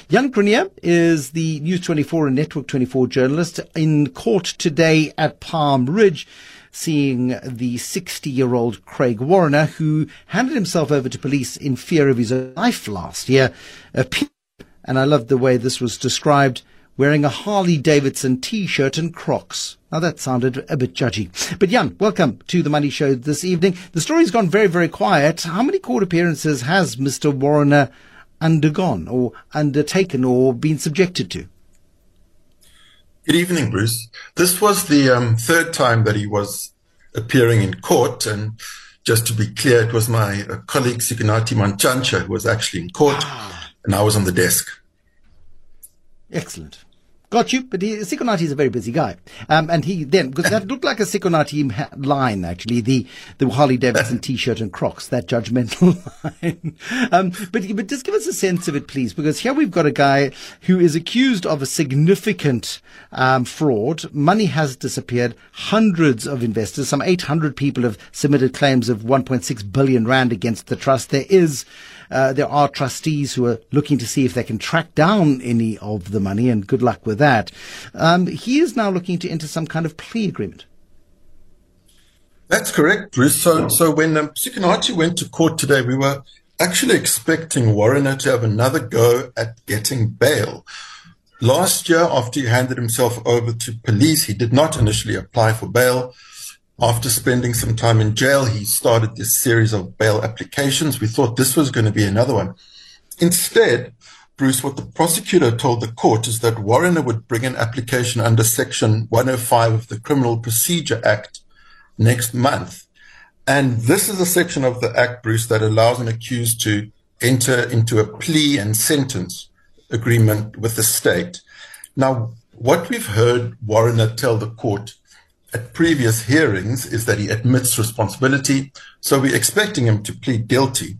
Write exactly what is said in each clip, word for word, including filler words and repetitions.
Jan Cronje is the News twenty-four and Network twenty-four journalist in court today at Palm Ridge, seeing the sixty-year-old Craig Warner, who handed himself over to police in fear of his own life last year. And I love the way this was described, wearing a Harley Davidson T-shirt and Crocs. Now that sounded a bit judgy. But Jan, welcome to the Money Show this evening. The story's gone very, very quiet. How many court appearances has Mister Warner undergone or undertaken or been subjected to? Good evening, Bruce. This was the um, third time that he was appearing in court. And just to be clear, it was my uh, colleague Sikonathi Mantshantsha who was actually in court, ah. and I was on the desk. Excellent. Got you, but he, Sikonathi is a very busy guy. Um, and he then, because that looked like a Sikonathi line, actually, the, the Harley Davidson T-shirt and Crocs, that judgmental line. Um, but, but just give us a sense of it, please, because here we've got a guy who is accused of a significant, um, fraud. Money has disappeared. Hundreds of investors, some eight hundred people have submitted claims of one point six billion rand against the trust. There is, Uh, there are trustees who are looking to see if they can track down any of the money, and good luck with that. Um, he is now looking to enter some kind of plea agreement. That's correct, Bruce. So, so when um, Sikonathi went to court today, we were actually expecting Warner to have another go at getting bail. Last year, after he handed himself over to police, he did not initially apply for bail. After spending some time in jail, he started this series of bail applications. We thought this was going to be another one. Instead, Bruce, what the prosecutor told the court is that Warner would bring an application under Section one oh five of the Criminal Procedure Act next month. And this is a section of the Act, Bruce, that allows an accused to enter into a plea and sentence agreement with the state. Now, what we've heard Warner tell the court at previous hearings is that he admits responsibility, so we're expecting him to plead guilty.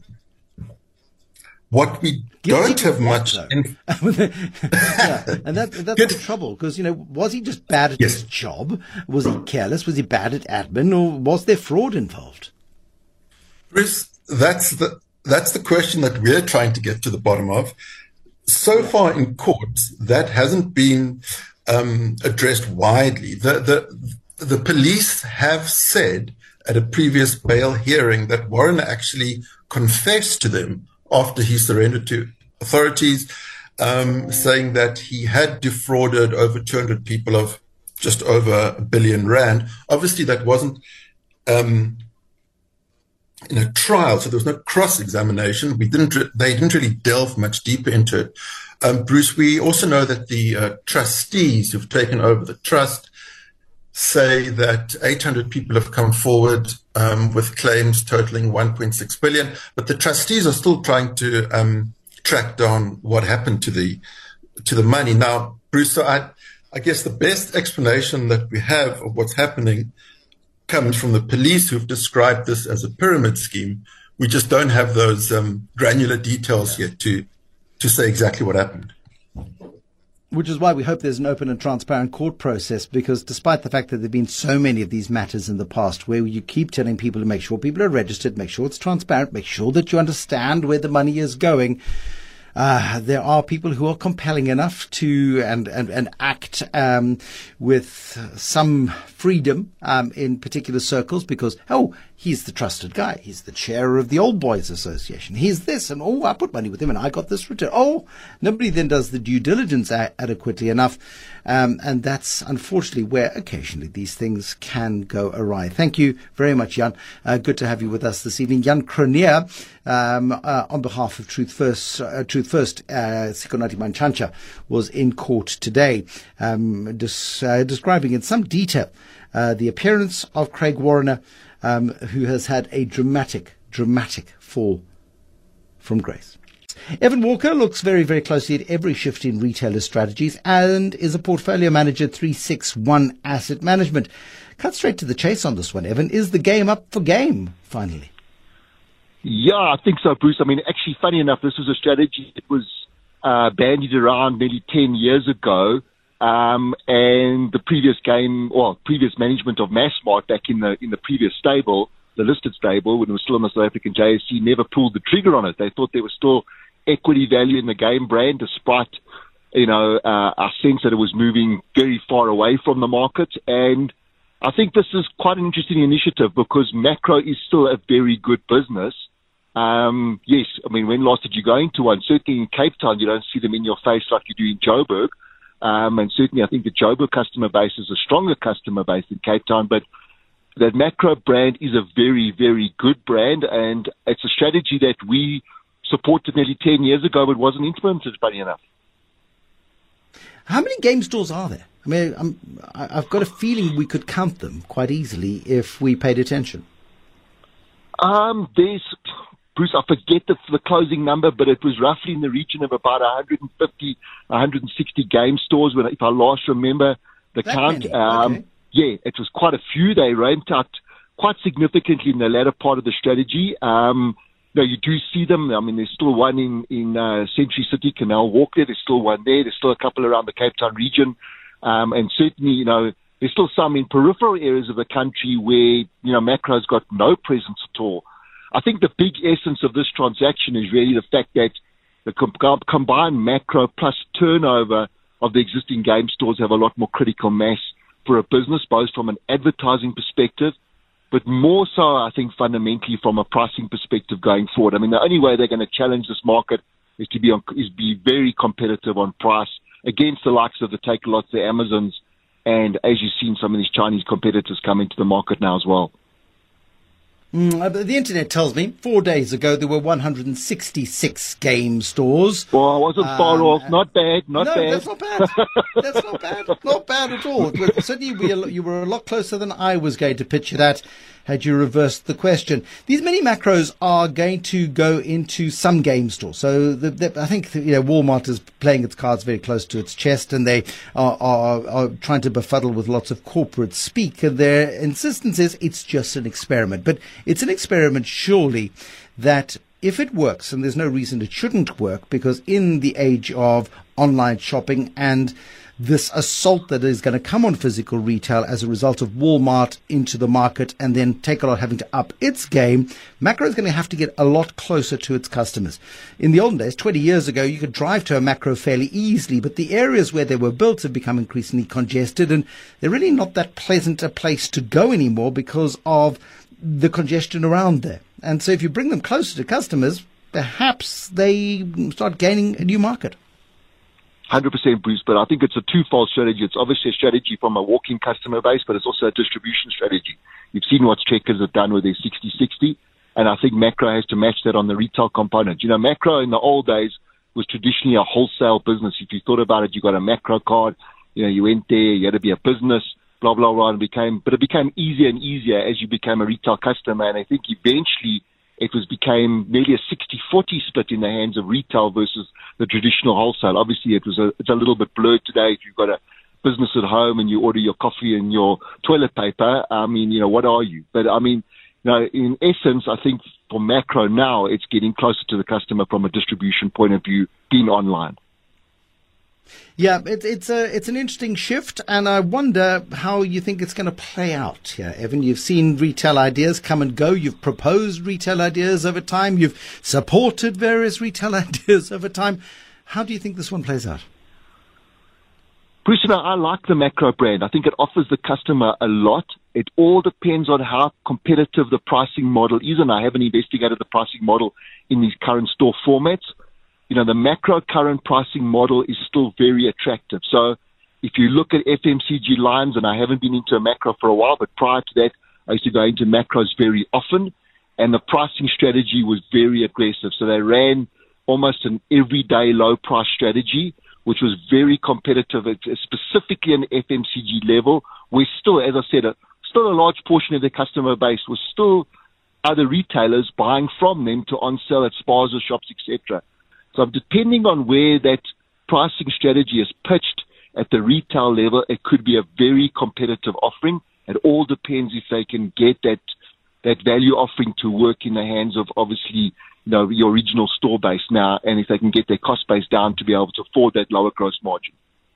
What we guilty don't have much... In- yeah, and that, that's Good. the trouble, because, you know, was he just bad at yes. his job? Was he careless? Was he bad at admin? Or was there fraud involved? Bruce, that's the, that's the question that we're trying to get to the bottom of. So yeah. far in courts, that hasn't been um, addressed widely. The, the, The police have said at a previous bail hearing that Warner actually confessed to them after he surrendered to authorities, um, saying that he had defrauded over two hundred people of just over a billion rand. Obviously, that wasn't um, in a trial, so there was no cross-examination. We didn't. Re- they didn't really delve much deeper into it. Um, Bruce, we also know that the uh, trustees who've taken over the trust say that eight hundred people have come forward um, with claims totaling one point six billion, but the trustees are still trying to um, track down what happened to the to the money. Now, Bruce, so I, I guess the best explanation that we have of what's happening comes from the police, who've described this as a pyramid scheme. We just don't have those um, granular details yet to to say exactly what happened. Which is why we hope there's an open and transparent court process, because despite the fact that there have been so many of these matters in the past where you keep telling people to make sure people are registered, make sure it's transparent, make sure that you understand where the money is going, uh, there are people who are compelling enough to and, and, and act um, with some freedom um, in particular circles because, oh, he's the trusted guy. He's the chair of the Old Boys Association. He's this, and oh, I put money with him, and I got this return. Oh, nobody then does the due diligence a- adequately enough, um, and that's unfortunately where occasionally these things can go awry. Thank you very much, Jan. Uh, good to have you with us this evening. Jan Cronje, um, uh, on behalf of Truth First, uh, Truth First, uh, Sikonathi Mantshantsha was in court today, um, des- uh, describing in some detail uh, the appearance of Craig Warner, Um, who has had a dramatic, dramatic fall from grace. Evan Walker looks very, very closely at every shift in retailer strategies and is a portfolio manager at three six one Asset Management. Cut straight to the chase on this one, Evan. Is the game up for game, finally? Yeah, I think so, Bruce. I mean, actually, funny enough, this was a strategy that was uh, bandied around nearly ten years ago. Um, and the previous game, or previous management of Massmart back in the in the previous stable, the listed stable, when it was still in the South African J S E, never pulled the trigger on it. They thought there was still equity value in the game brand, despite, you know, uh, our sense that it was moving very far away from the market. And I think this is quite an interesting initiative because Macro is still a very good business. Um, yes, I mean, when last did you go into one? Certainly in Cape Town, you don't see them in your face like you do in Joburg. Um, and certainly I think the Joburg customer base is a stronger customer base in Cape Town. But that Macro brand is a very, very good brand. And it's a strategy that we supported nearly ten years ago, but wasn't implemented, funny enough. How many game stores are there? I mean, I'm, I've got a feeling we could count them quite easily if we paid attention. Um, there's... Bruce, I forget the, the closing number, but it was roughly in the region of about one hundred fifty, one hundred sixty game stores, when, if I last remember the that count. Many? Um, okay. Yeah, it was quite a few. They ramped up quite significantly in the latter part of the strategy. Um, you know, you do see them. I mean, there's still one in, in uh, Century City, Canal Walk there. There's still one there. There's still a couple around the Cape Town region. Um, and certainly, you know, there's still some in peripheral areas of the country where, you know, Macro's got no presence at all. I think the big essence of this transaction is really the fact that the com- combined Macro plus turnover of the existing game stores have a lot more critical mass for a business, both from an advertising perspective, but more so, I think, fundamentally from a pricing perspective going forward. I mean, the only way they're going to challenge this market is to be on, is be very competitive on price against the likes of the Takealots, the Amazons, and as you've seen, some of these Chinese competitors come into the market now as well. Mm, the internet tells me four days ago there were one hundred sixty-six game stores. Well, I wasn't far um, off. Not bad, not no, bad. that's not bad. That's not bad. Not bad at all. Certainly, we, you were a lot closer than I was going to pitch it at had you reversed the question. These mini macros are going to go into some game stores. So the, the, I think you know Walmart is playing its cards very close to its chest, and they are, are, are trying to befuddle with lots of corporate speak. And their insistence is it's just an experiment. But it's an experiment, surely, that if it works, and there's no reason it shouldn't work, because in the age of online shopping and this assault that is going to come on physical retail as a result of Walmart into the market and then Takealot having to up its game, Macro is going to have to get a lot closer to its customers. In the olden days, twenty years ago, you could drive to a Macro fairly easily, but the areas where they were built have become increasingly congested, and they're really not that pleasant a place to go anymore because of the congestion around there. And so if you bring them closer to customers, perhaps they start gaining a new market. one hundred percent, Bruce, but I think it's a twofold strategy. It's obviously a strategy from a walk-in customer base, but it's also a distribution strategy. You've seen what Checkers have done with their sixty sixty, and I think Macro has to match that on the retail component. You know, Macro in the old days was traditionally a wholesale business. If you thought about it, you got a Macro card, you know, you went there, you had to be a business, blah, blah, blah, and it became, but it became easier and easier as you became a retail customer, and I think eventually it was became nearly a sixty forty split in the hands of retail versus the traditional wholesale. Obviously, it was a, it's a little bit blurred today. If you've got a business at home and you order your coffee and your toilet paper, I mean, you know, what are you? But I mean, you know, in essence, I think for Macro now, it's getting closer to the customer from a distribution point of view, being online. Yeah, it, it's a it's an interesting shift, and I wonder how you think it's going to play out here, Evan. You've seen retail ideas come and go. You've proposed retail ideas over time. You've supported various retail ideas over time. How do you think this one plays out? Bruce, you know, I like the Macro brand. I think it offers the customer a lot. It all depends on how competitive the pricing model is, and I haven't investigated the pricing model in these current store formats. You know, the Macro current pricing model is still very attractive. So if you look at F M C G lines, and I haven't been into a Macro for a while, but prior to that, I used to go into Macros very often, and the pricing strategy was very aggressive. So they ran almost an everyday low price strategy, which was very competitive, specifically in the F M C G level, where still, as I said, a, still a large portion of their customer base was still other retailers buying from them to on-sell at spas or shops, et cetera. So depending on where that pricing strategy is pitched at the retail level, it could be a very competitive offering. It all depends if they can get that that value offering to work in the hands of, obviously, you know, your regional store base now, and if they can get their cost base down to be able to afford that lower gross margin.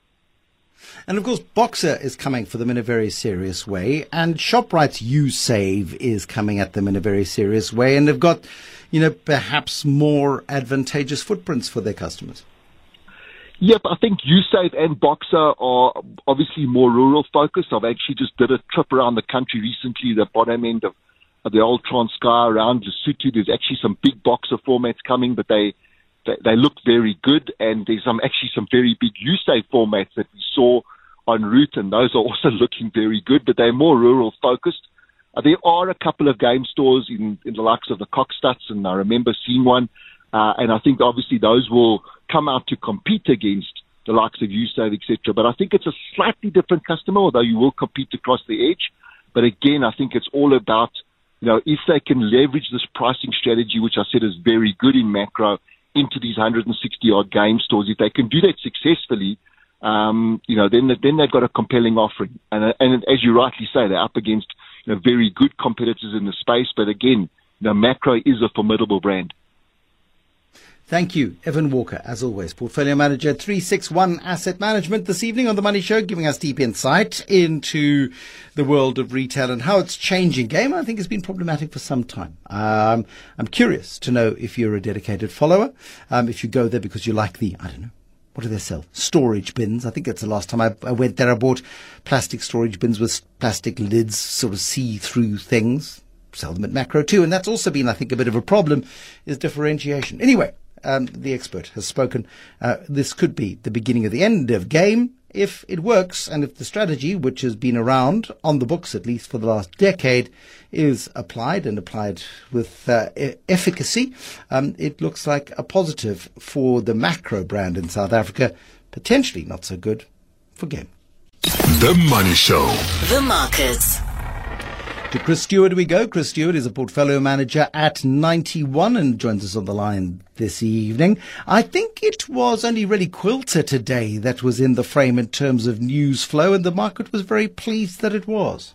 And of course, Boxer is coming for them in a very serious way, and ShopRite's USave is coming at them in a very serious way, and they've got, you know, perhaps more advantageous footprints for their customers? Yep, I think USave and Boxer are obviously more rural focused. I've actually just did a trip around the country recently, the bottom end of, of the old Transkei around Lesotho. There's actually some big Boxer formats coming, but they, they, they look very good. And there's some actually some very big USave formats that we saw en route, and those are also looking very good, but they're more rural focused. Uh, there are a couple of game stores in, in the likes of the Kokstads, and I remember seeing one. Uh, and I think obviously those will come out to compete against the likes of USave, et cetera. But I think it's a slightly different customer, although you will compete across the edge. But again, I think it's all about, you know, if they can leverage this pricing strategy, which I said is very good in macro, into these one hundred sixty odd game stores. If they can do that successfully, um, you know, then then they've got a compelling offering. And and as you rightly say, they're up against, you know, very good competitors in the space. But again, you know, Macro is a formidable brand. Thank you, Evan Walker, as always, Portfolio Manager three sixty-one Asset Management, this evening on The Money Show, giving us deep insight into the world of retail and how it's changing. Game, I think, has been problematic for some time. Um, I'm curious to know if you're a dedicated follower, um, if you go there because you like the, I don't know, what do they sell? Storage bins. I think that's the last time I, I went there. I bought plastic storage bins with plastic lids, sort of see-through things. Sell them at Macro too. And that's also been, I think, a bit of a problem, is differentiation. Anyway. Um, the expert has spoken. Uh, this could be the beginning of the end of game if it works, and if the strategy, which has been around on the books at least for the last decade, is applied and applied with uh, e- efficacy. Um, it looks like a positive for the Macro brand in South Africa. Potentially not so good for Game. The Money Show. The markets. To Chris Stewart we go. Chris Stewart is a portfolio manager at Ninety One and joins us on the line this evening. I think it was only really Quilter today that was in the frame in terms of news flow, and the market was very pleased that it was.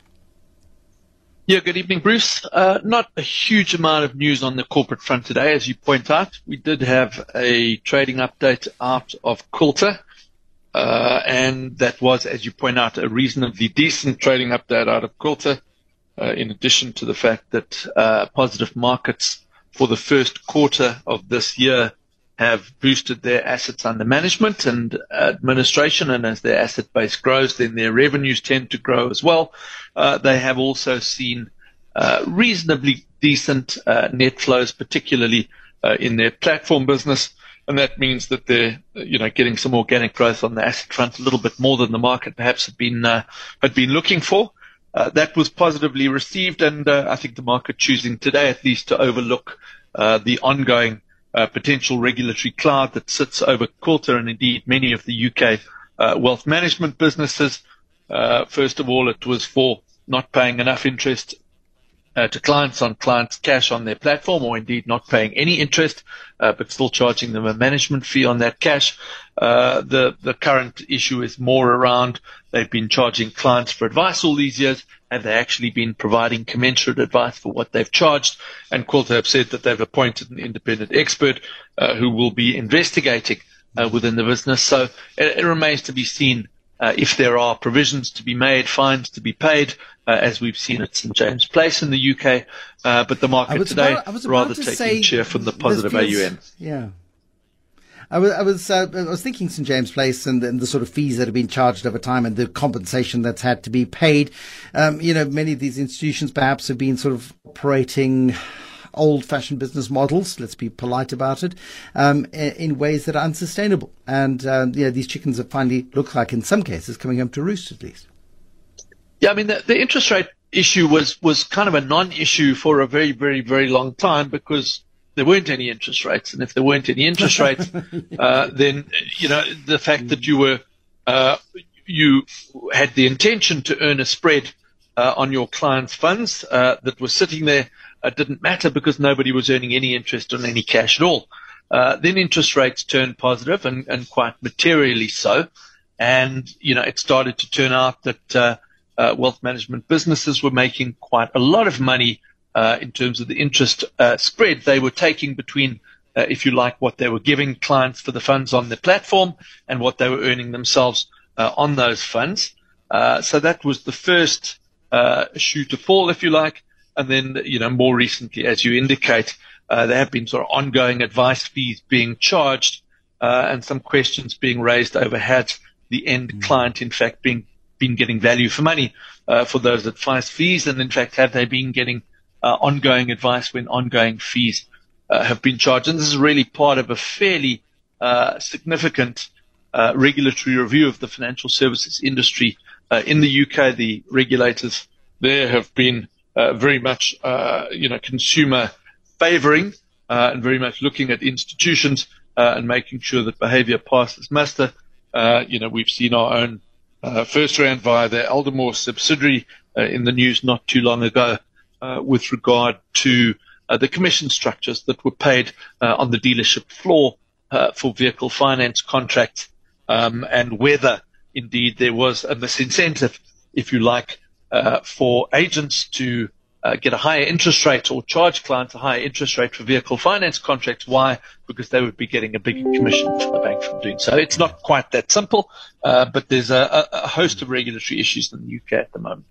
Yeah, good evening, Bruce. Uh, not a huge amount of news on the corporate front today, as you point out. We did have a trading update out of Quilter, uh, and that was, as you point out, a reasonably decent trading update out of Quilter. Uh, in addition to the fact that uh, positive markets for the first quarter of this year have boosted their assets under management and administration, and as their asset base grows, then their revenues tend to grow as well. Uh, they have also seen uh, reasonably decent uh, net flows, particularly uh, in their platform business, and that means that they're, you know, getting some organic growth on the asset front, a little bit more than the market perhaps had been uh, had been looking for. Uh, that was positively received, and uh, I think the market choosing today at least to overlook uh, the ongoing uh, potential regulatory cloud that sits over Quilter and indeed many of the U K uh, wealth management businesses. Uh, first of all, it was for not paying enough interest uh, to clients on clients' cash on their platform, or indeed not paying any interest, uh, but still charging them a management fee on that cash. Uh, the, the current issue is more around they've been charging clients for advice all these years. Have they actually been providing commensurate advice for what they've charged? And Quilter have said that they've appointed an independent expert uh, who will be investigating uh, within the business. So it, it remains to be seen uh, if there are provisions to be made, fines to be paid, uh, as we've seen at Saint James Place in the U K. Uh, but the market today about, rather to taking cheer from the positive feels, A U M. Yeah. I was I was, uh, I was thinking Saint James Place and, and the sort of fees that have been charged over time and the compensation that's had to be paid. Um, you know, many of these institutions perhaps have been sort of operating old-fashioned business models, let's be polite about it, um, in, in ways that are unsustainable. And, um, you know, these chickens have finally, look like in some cases, coming home to roost at least. Yeah, I mean, the, the interest rate issue was, was kind of a non-issue for a very, very, very long time because there weren't any interest rates. And if there weren't any interest rates, uh, then, you know, the fact that you were, uh, you had the intention to earn a spread uh, on your clients' funds uh, that was sitting there uh, didn't matter because nobody was earning any interest on any cash at all. Uh, then interest rates turned positive and, and quite materially so. And, you know, it started to turn out that uh, uh, wealth management businesses were making quite a lot of money Uh, in terms of the interest uh, spread they were taking between, uh, if you like, what they were giving clients for the funds on the platform and what they were earning themselves uh, on those funds. Uh, so that was the first uh, shoe to fall, if you like. And then, you know, more recently, as you indicate, Uh, there have been sort of ongoing advice fees being charged, uh, and some questions being raised over had the end mm. client, in fact, being been getting value for money uh, for those advice fees, and in fact, have they been getting uh, ongoing advice when ongoing fees uh, have been charged? And this is really part of a fairly uh, significant uh, regulatory review of the financial services industry uh, in the U K. The regulators there have been uh, very much, uh, you know, consumer favouring uh, and very much looking at institutions uh, and making sure that behaviour passes muster. Uh, you know, we've seen our own uh, FirstRand via their Aldermore subsidiary uh, in the news not too long ago uh, with regard to uh, the commission structures that were paid uh, on the dealership floor uh, for vehicle finance contracts, um, and whether indeed there was a misincentive, if you like, uh, for agents to Uh, get a higher interest rate or charge clients a higher interest rate for vehicle finance contracts. Why? Because they would be getting a bigger commission from the bank from doing so. It's not quite that simple, uh, but there's a, a host of regulatory issues in the U K at the moment.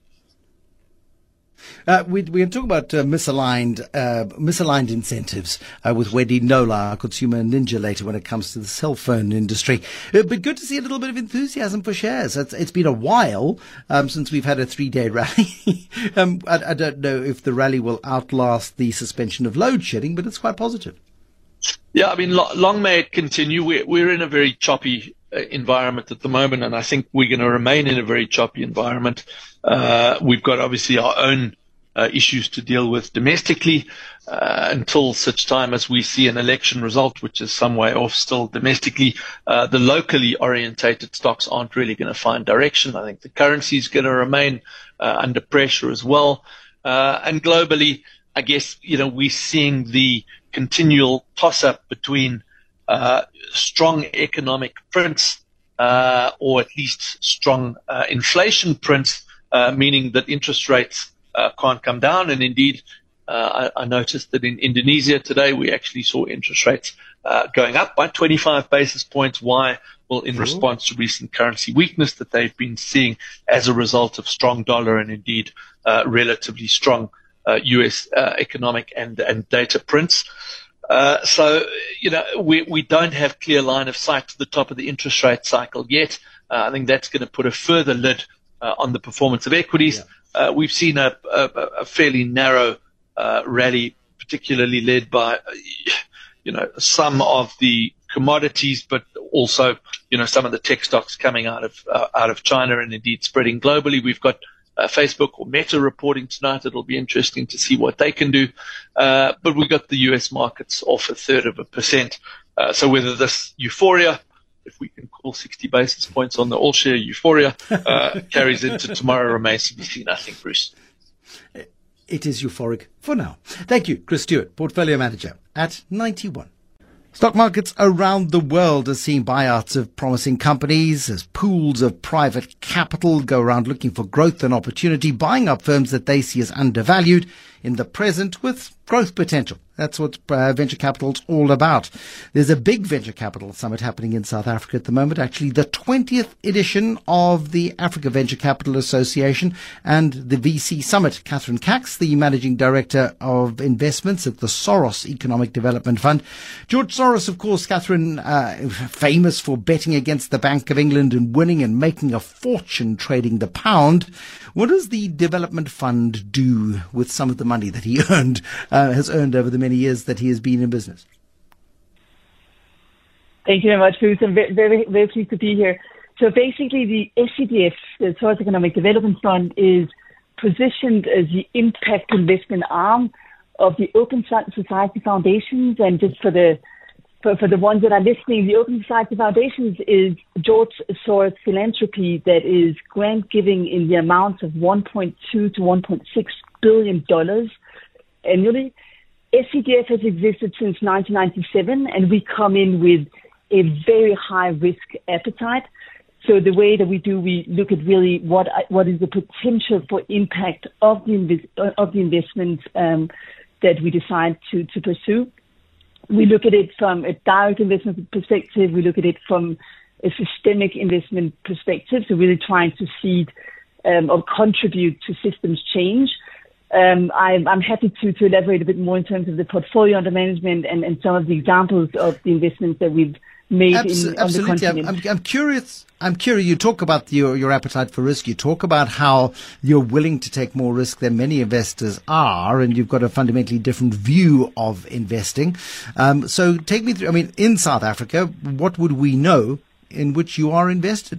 Uh, we, we can talk about uh, misaligned uh, misaligned incentives uh, with Wendy Knowler, our consumer ninja, later when it comes to the cell phone industry. Uh, but good to see a little bit of enthusiasm for shares. It's, it's been a while um, since we've had a three-day rally. um, I, I don't know if the rally will outlast the suspension of load shedding, but it's quite positive. Yeah, I mean, lo- long may it continue. We're, we're in a very choppy uh, environment at the moment, and I think we're going to remain in a very choppy environment. Uh, we've got obviously our own uh, issues to deal with domestically uh, until such time as we see an election result, which is some way off still domestically. Uh, the locally orientated stocks aren't really going to find direction. I think the currency is going to remain uh, under pressure as well. Uh, and globally, I guess, you know, we're seeing the continual toss-up between uh, strong economic prints uh, or at least strong uh, inflation prints, Uh, meaning that interest rates uh, can't come down. And indeed, uh, I, I noticed that in Indonesia today, we actually saw interest rates uh, going up by twenty-five basis points. Why? Well, in response to recent currency weakness that they've been seeing as a result of strong dollar and indeed uh, relatively strong uh, U S uh, economic and, and data prints. Uh, so, you know, we, we don't have clear line of sight to the top of the interest rate cycle yet. Uh, I think that's going to put a further lid Uh, on the performance of equities. Yeah. Uh, we've seen a, a, a fairly narrow uh, rally, particularly led by, uh, you know, some of the commodities, but also, you know, some of the tech stocks coming out of uh, out of China and indeed spreading globally. We've got uh, Facebook or Meta reporting tonight. It'll be interesting to see what they can do. Uh, but we've got the U S markets off a third of a percent. Uh, so whether this euphoria, if we can call sixty basis points on the all-share euphoria, uh, carries into tomorrow remains to be seen, I think, Bruce. It is euphoric for now. Thank you, Chris Stewart, Portfolio Manager at ninety-one. Stock markets around the world are seeing buyouts of promising companies as pools of private capital go around looking for growth and opportunity, buying up firms that they see as undervalued in the present with growth potential. That's what uh, venture capital's all about. There's a big venture capital summit happening in South Africa at the moment, actually the twentieth edition of the Africa Venture Capital Association and the V C Summit. Catherine Cax, the Managing Director of Investments at the Soros Economic Development Fund. George Soros, of course, Catherine, uh, famous for betting against the Bank of England and winning and making a fortune trading the pound. What does the development fund do with some of the money that he earned, uh, has earned over the many years that he has been in business? Thank you very much, Bruce. I'm very, very, very pleased to be here. So basically, the S E D F, the Soros Economic Development Fund, is positioned as the impact investment arm of the Open Society Foundations. And just for the for, for the ones that are listening, the Open Society Foundations is George Soros philanthropy that is grant giving in the amounts of one point two to one point six billion dollars annually. S E D F has existed since nineteen ninety-seven, and we come in with a very high risk appetite. So the way that we do, we look at really what what is the potential for impact of the inv- of the investments um, that we decide to, to pursue. We look at it from a direct investment perspective. We look at it from a systemic investment perspective. So really trying to seed um, or contribute to systems change. Um, I'm, I'm happy to, to elaborate a bit more in terms of the portfolio under management and, and some of the examples of the investments that we've made Abs- in, on the absolutely. continent. I'm, I'm, I'm curious. I'm curious. You talk about your, your appetite for risk. You talk about how you're willing to take more risk than many investors are, and you've got a fundamentally different view of investing. Um, so take me through. I mean, in South Africa, what would we know in which you are invested?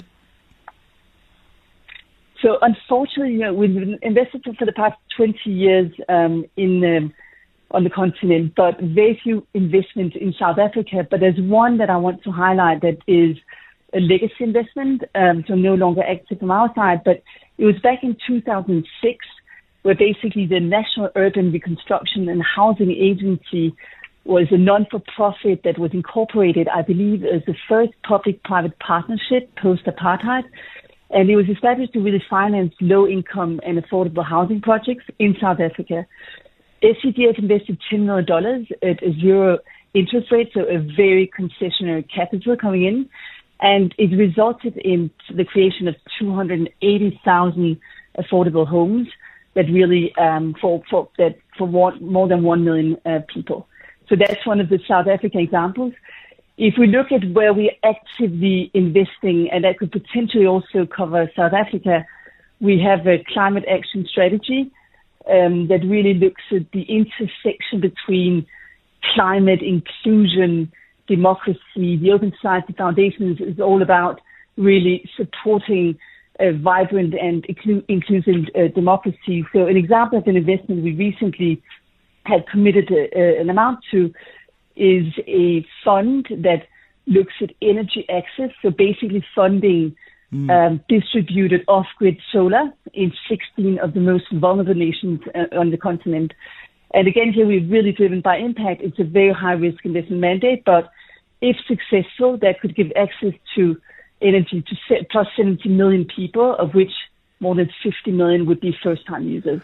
So unfortunately, you know, we've been invested for the past twenty years um, in um, on the continent, but very few investments in South Africa. But there's one that I want to highlight that is a legacy investment, um, so no longer active from our side. But it was back in two thousand six, where basically the National Urban Reconstruction and Housing Agency was a non-for-profit that was incorporated, I believe, as the first public-private partnership post-apartheid. And it was established to really finance low-income and affordable housing projects in South Africa. S C D F invested ten million dollars at a zero interest rate, so a very concessionary capital coming in. And it resulted in the creation of two hundred eighty thousand affordable homes that really, um, for, for, that for one, more than one million uh, people. So that's one of the South African examples. If we look at where we're actively investing, and that could potentially also cover South Africa, we have a climate action strategy um, that really looks at the intersection between climate, inclusion, democracy. The Open Society Foundation is, is all about really supporting a vibrant and inclu- inclusive uh, democracy. So an example of an investment we recently had committed a, a, an amount to is a fund that looks at energy access, so basically funding mm. um, distributed off-grid solar in sixteen of the most vulnerable nations uh, on the continent. And again, here we're really driven by impact. It's a very high-risk investment mandate, but if successful, that could give access to energy to plus seventy million people, of which more than fifty million would be first-time users.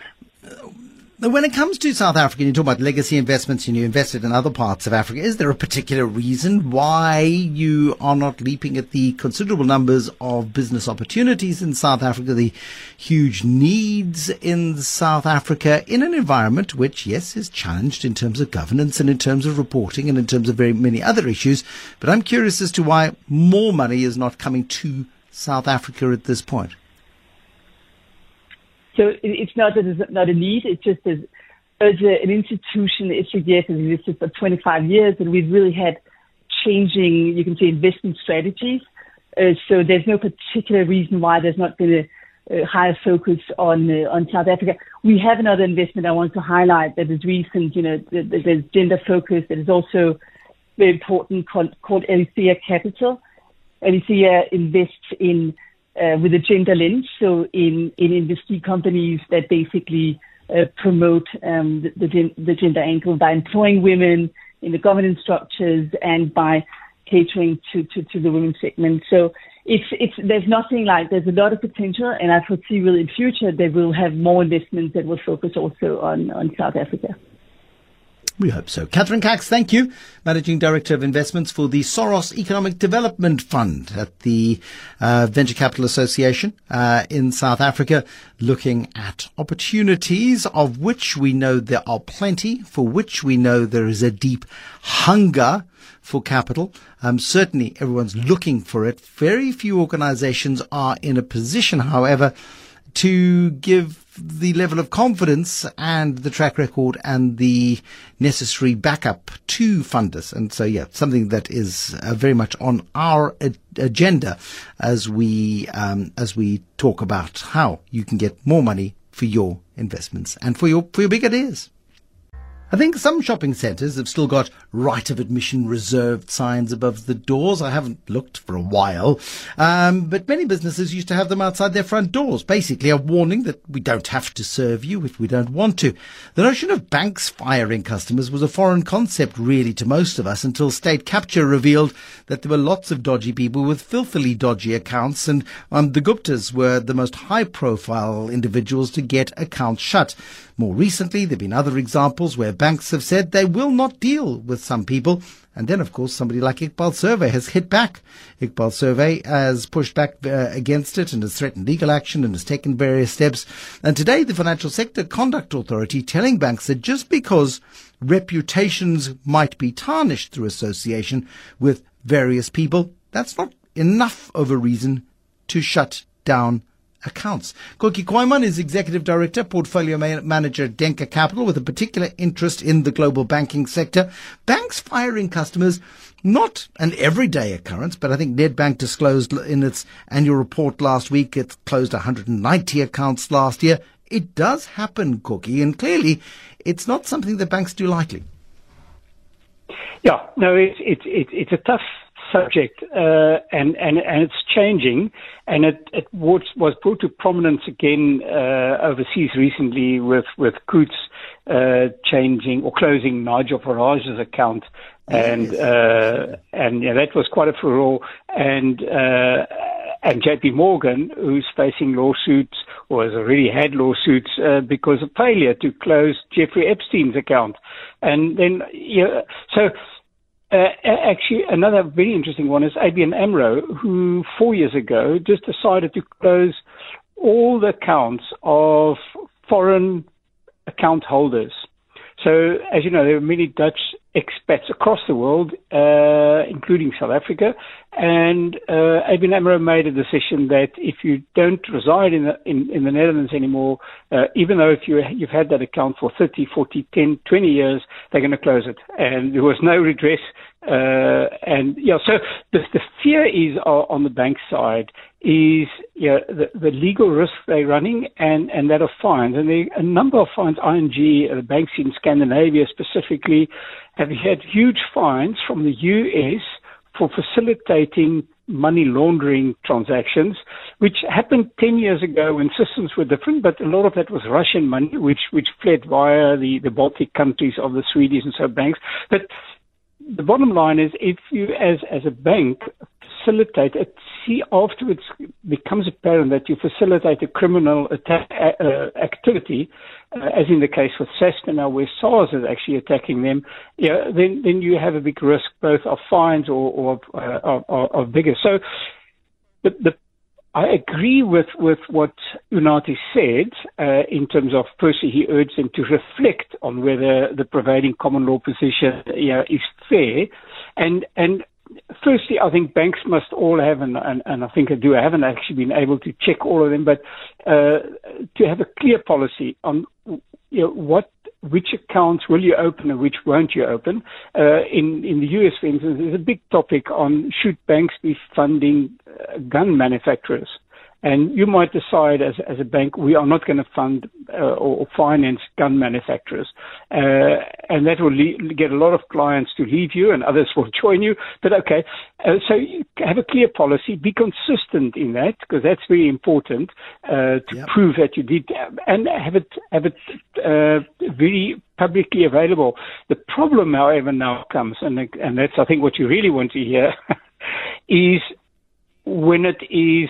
When it comes to South Africa, you talk about legacy investments and you invested in other parts of Africa. Is there a particular reason why you are not leaping at the considerable numbers of business opportunities in South Africa, the huge needs in South Africa, in an environment which, yes, is challenged in terms of governance and in terms of reporting and in terms of very many other issues? But I'm curious as to why more money is not coming to South Africa at this point. So it's not that it's not a need. It's just as, as a, an institution, S C D F has existed for twenty-five years, and we've really had changing, you can say, investment strategies. Uh, so there's no particular reason why there's not been a, a higher focus on uh, on South Africa. We have another investment I want to highlight that is recent. You know, there's gender focus that is also very important, called, called Alethea Capital. Alethea invests in Uh, with a gender lens, so in, in industry companies that basically uh, promote um, the, the, the gender angle by employing women in the governance structures and by catering to, to, to the women's segment. So it's it's there's nothing like there's a lot of potential, and I foresee really in future they will have more investments that will focus also on, on South Africa. We hope so. Catherine Cox, thank you. Managing Director of Investments for the Soros Economic Development Fund at the uh, Venture Capital Association uh, in South Africa, looking at opportunities of which we know there are plenty, for which we know there is a deep hunger for capital. Um, certainly everyone's looking for it. Very few organizations are in a position, however, to give the level of confidence and the track record and the necessary backup to funders. And so, yeah, something that is uh, very much on our ad- agenda as we um, as we talk about how you can get more money for your investments and for your for your big ideas. I think some shopping centres have still got right of admission reserved signs above the doors. I haven't looked for a while. Um, but many businesses used to have them outside their front doors. Basically a warning that we don't have to serve you if we don't want to. The notion of banks firing customers was a foreign concept really to most of us until state capture revealed that there were lots of dodgy people with filthily dodgy accounts, and um, the Guptas were the most high-profile individuals to get accounts shut. More recently, there have been other examples where banks have said they will not deal with some people. And then, of course, somebody like Iqbal Survey has hit back. Iqbal Survey has pushed back uh, against it and has threatened legal action and has taken various steps. And today, the Financial Sector Conduct Authority telling banks that just because reputations might be tarnished through association with various people, that's not enough of a reason to shut down accounts. Koki Kwaiman is Executive Director, Portfolio Manager at Denker Capital, with a particular interest in the global banking sector. Banks firing customers, not an everyday occurrence, but I think Nedbank disclosed in its annual report last week it closed one hundred ninety accounts last year. It does happen, Koki, and clearly it's not something that banks do lightly. Yeah, no, it's it's it's, it's a tough subject, uh, and, and, and it's changing, and it, it was, was brought to prominence again uh, overseas recently with, with Coutts uh, changing or closing Nigel Farage's account, and, uh, and yeah, that was quite a furore, and, uh, and J P Morgan, who's facing lawsuits, or has already had lawsuits, uh, because of failure to close Jeffrey Epstein's account. And then, yeah, so, Uh, actually, another very interesting one is A B N AMRO, who four years ago just decided to close all the accounts of foreign account holders. So, as you know, there are many Dutch expats across the world, uh, including South Africa, and uh, A B N AMRO made a decision that if you don't reside in the, in, in the Netherlands anymore, uh, even though if you, you've had that account for thirty, forty, ten, twenty years, they're going to close it. And there was no redress. Uh, and, yeah, so the, the fear is uh, on the bank side is yeah, the, the legal risk they're running and, and that of fines. And there are a number of fines. I N G, uh, the banks in Scandinavia specifically, have had huge fines from the U S for facilitating money laundering transactions, which happened ten years ago when systems were different, but a lot of that was Russian money, which, which fled via the, the Baltic countries of the Swedish and so banks. But the bottom line is if you, as, as a bank, facilitate it, see afterwards becomes apparent that you facilitate a criminal attack, uh, activity, uh, as in the case with Sasfin now, where SARS is actually attacking them, yeah, then, then you have a big risk both of fines or, or uh, of, of, of bigger. So the, the I agree with, with what Unathi said uh, in terms of, firstly, he urged them to reflect on whether the prevailing common law position you know, is fair. And, and firstly, I think banks must all have, and, and, and I think I do, I haven't actually been able to check all of them, but uh, to have a clear policy on you know, what which accounts will you open and which won't you open. Uh, in, in the U S, for instance, there's a big topic on should banks be funding uh, gun manufacturers. And you might decide as, as a bank, we are not going to fund uh, or, or finance gun manufacturers. Uh, and that will le- get a lot of clients to leave you and others will join you. But okay, uh, so you have a clear policy, be consistent in that, because that's very important uh, to yep. prove that you did, and have it, have it uh, very publicly available. The problem, however, now comes, and, and that's, I think, what you really want to hear, is when it is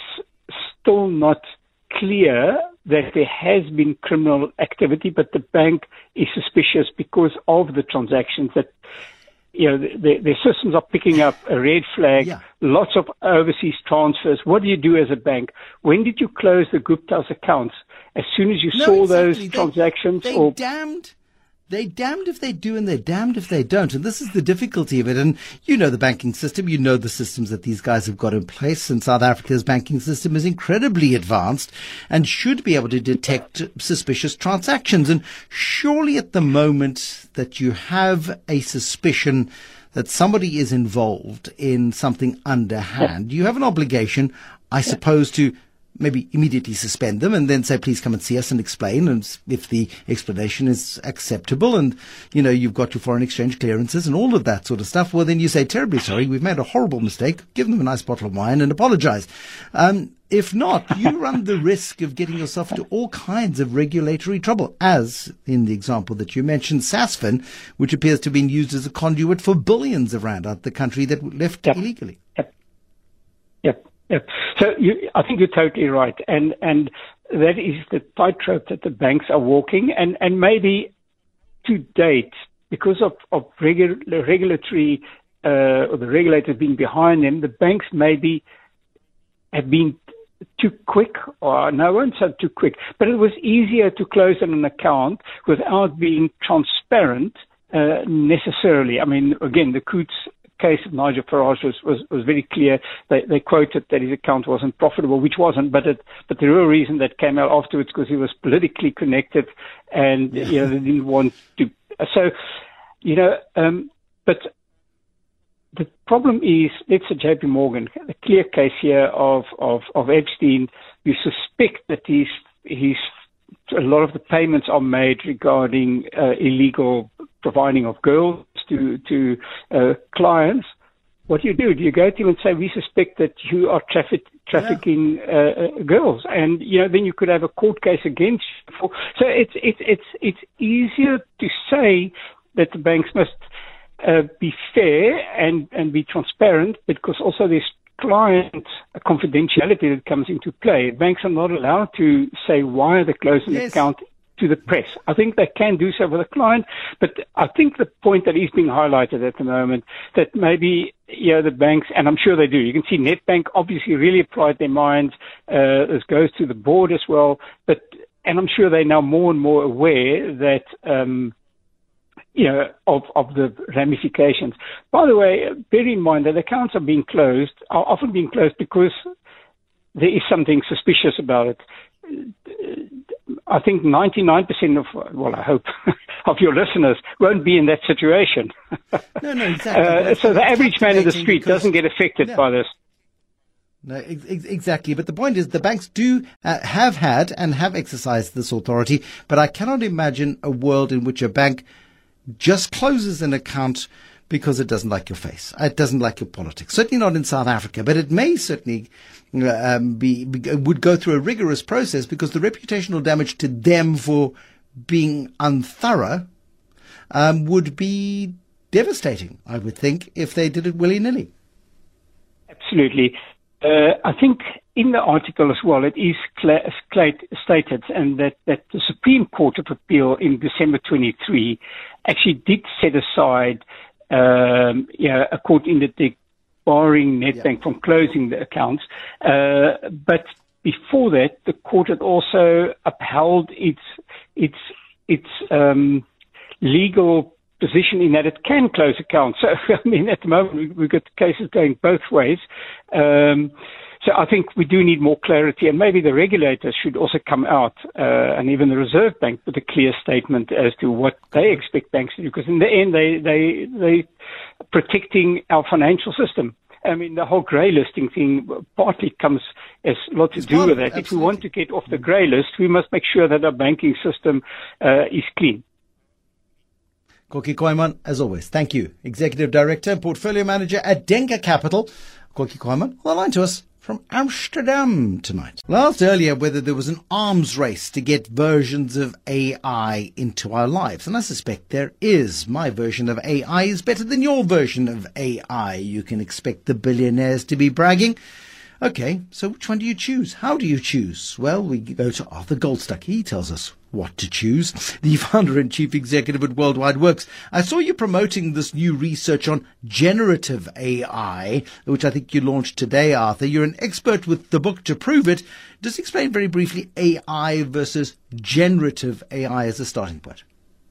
still not clear that there has been criminal activity, but the bank is suspicious because of the transactions that, you know, the, the systems are picking up a red flag, yeah. lots of overseas transfers. What do you do as a bank? When did you close the Gupta's accounts? As soon as you no, saw exactly. those they, transactions? They or damned... They're damned if they do and they're damned if they don't. And this is the difficulty of it. And you know the banking system. You know the systems that these guys have got in place. And South Africa's banking system is incredibly advanced and should be able to detect suspicious transactions. And surely at the moment that you have a suspicion that somebody is involved in something underhand, you have an obligation, I suppose, to maybe immediately suspend them and then say, please come and see us and explain. And if the explanation is acceptable and, you know, you've got your foreign exchange clearances and all of that sort of stuff, well, then you say, terribly sorry, we've made a horrible mistake. Give them a nice bottle of wine and apologize. Um, if not, you run the risk of getting yourself into all kinds of regulatory trouble, as in the example that you mentioned, Sasfin, which appears to have been used as a conduit for billions of rand out of the country that left yep. illegally. Yep. Yep. Yep. So you, I think you're totally right, and and that is the tightrope that the banks are walking, and and maybe to date, because of, of regu- regulatory uh, or the regulators being behind them, the banks maybe have been too quick, or no, I won't say too quick, but it was easier to close an account without being transparent uh, necessarily. I mean, again, the Coutts case of Nigel Farage was, was, was very clear. They, they quoted that his account wasn't profitable, which wasn't, but it, but the real reason that came out afterwards because he was politically connected and, yeah. you know, they didn't want to. So, you know, um, but the problem is, let's say J P Morgan, the clear case here of, of, of Epstein, you suspect that he's, he's, a lot of the payments are made regarding uh, illegal providing of girls to, to uh, clients. What do you do? Do you go to him and say, we suspect that you are traffic, trafficking yeah. uh, girls? And, you know, then you could have a court case against you. So it's, it's, it's, it's easier to say that the banks must uh, be fair and, and be transparent, because also there's client confidentiality that comes into play. Banks are not allowed to say why they're closing an yes. account to the press. I think they can do so with a client, but I think the point that is being highlighted at the moment, that maybe, you know, the banks, and I'm sure they do, you can see Nedbank obviously really applied their minds, uh, this goes to the board as well, but, and I'm sure they're now more and more aware that, um, you know, of, of the ramifications. By the way, bear in mind that accounts are being closed, are often being closed because there is something suspicious about it. I think ninety-nine percent of, well, I hope, of your listeners won't be in that situation. No, no, exactly. uh, so the average man in the street doesn't get affected yeah. by this. No, ex- exactly. But the point is the banks do uh, have had and have exercised this authority, but I cannot imagine a world in which a bank just closes an account because it doesn't like your face. It doesn't like your politics. Certainly not in South Africa, but it may certainly um, be, be would go through a rigorous process, because the reputational damage to them for being unthorough um, would be devastating, I would think, if they did it willy-nilly. Absolutely. Uh, I think in the article as well, it is cl- stated and that, that the Supreme Court of Appeal in December twenty-three actually did set aside um, you know, a court interdict barring Nedbank yeah. from closing the accounts. Uh, but before that, the court had also upheld its its its um, legal position in that it can close accounts. So, I mean, at the moment, we, we've got cases going both ways. Um, so I think we do need more clarity, and maybe the regulators should also come out, uh, and even the Reserve Bank, with a clear statement as to what they expect banks to do, because in the end, they, they, they protecting our financial system. I mean, the whole grey listing thing partly comes as a lot to it's do with that. Absolutely. If we want to get off the grey list, we must make sure that our banking system uh, is clean. Koki Kooiman, as always, thank you. Executive Director and Portfolio Manager at Denker Capital. Koki Kooiman on the line to us from Amsterdam tonight. I asked earlier whether there was an arms race to get versions of A I into our lives, and I suspect there is. My version of A I is better than your version of A I. You can expect the billionaires to be bragging. Okay, so which one do you choose? How do you choose? Well, we go to Arthur Goldstuck. He tells us what to choose. The founder and chief executive at Worldwide Works. I saw you promoting this new research on generative A I, which I think you launched today, Arthur. You're an expert with the book to prove it. Just explain very briefly A I versus generative A I as a starting point.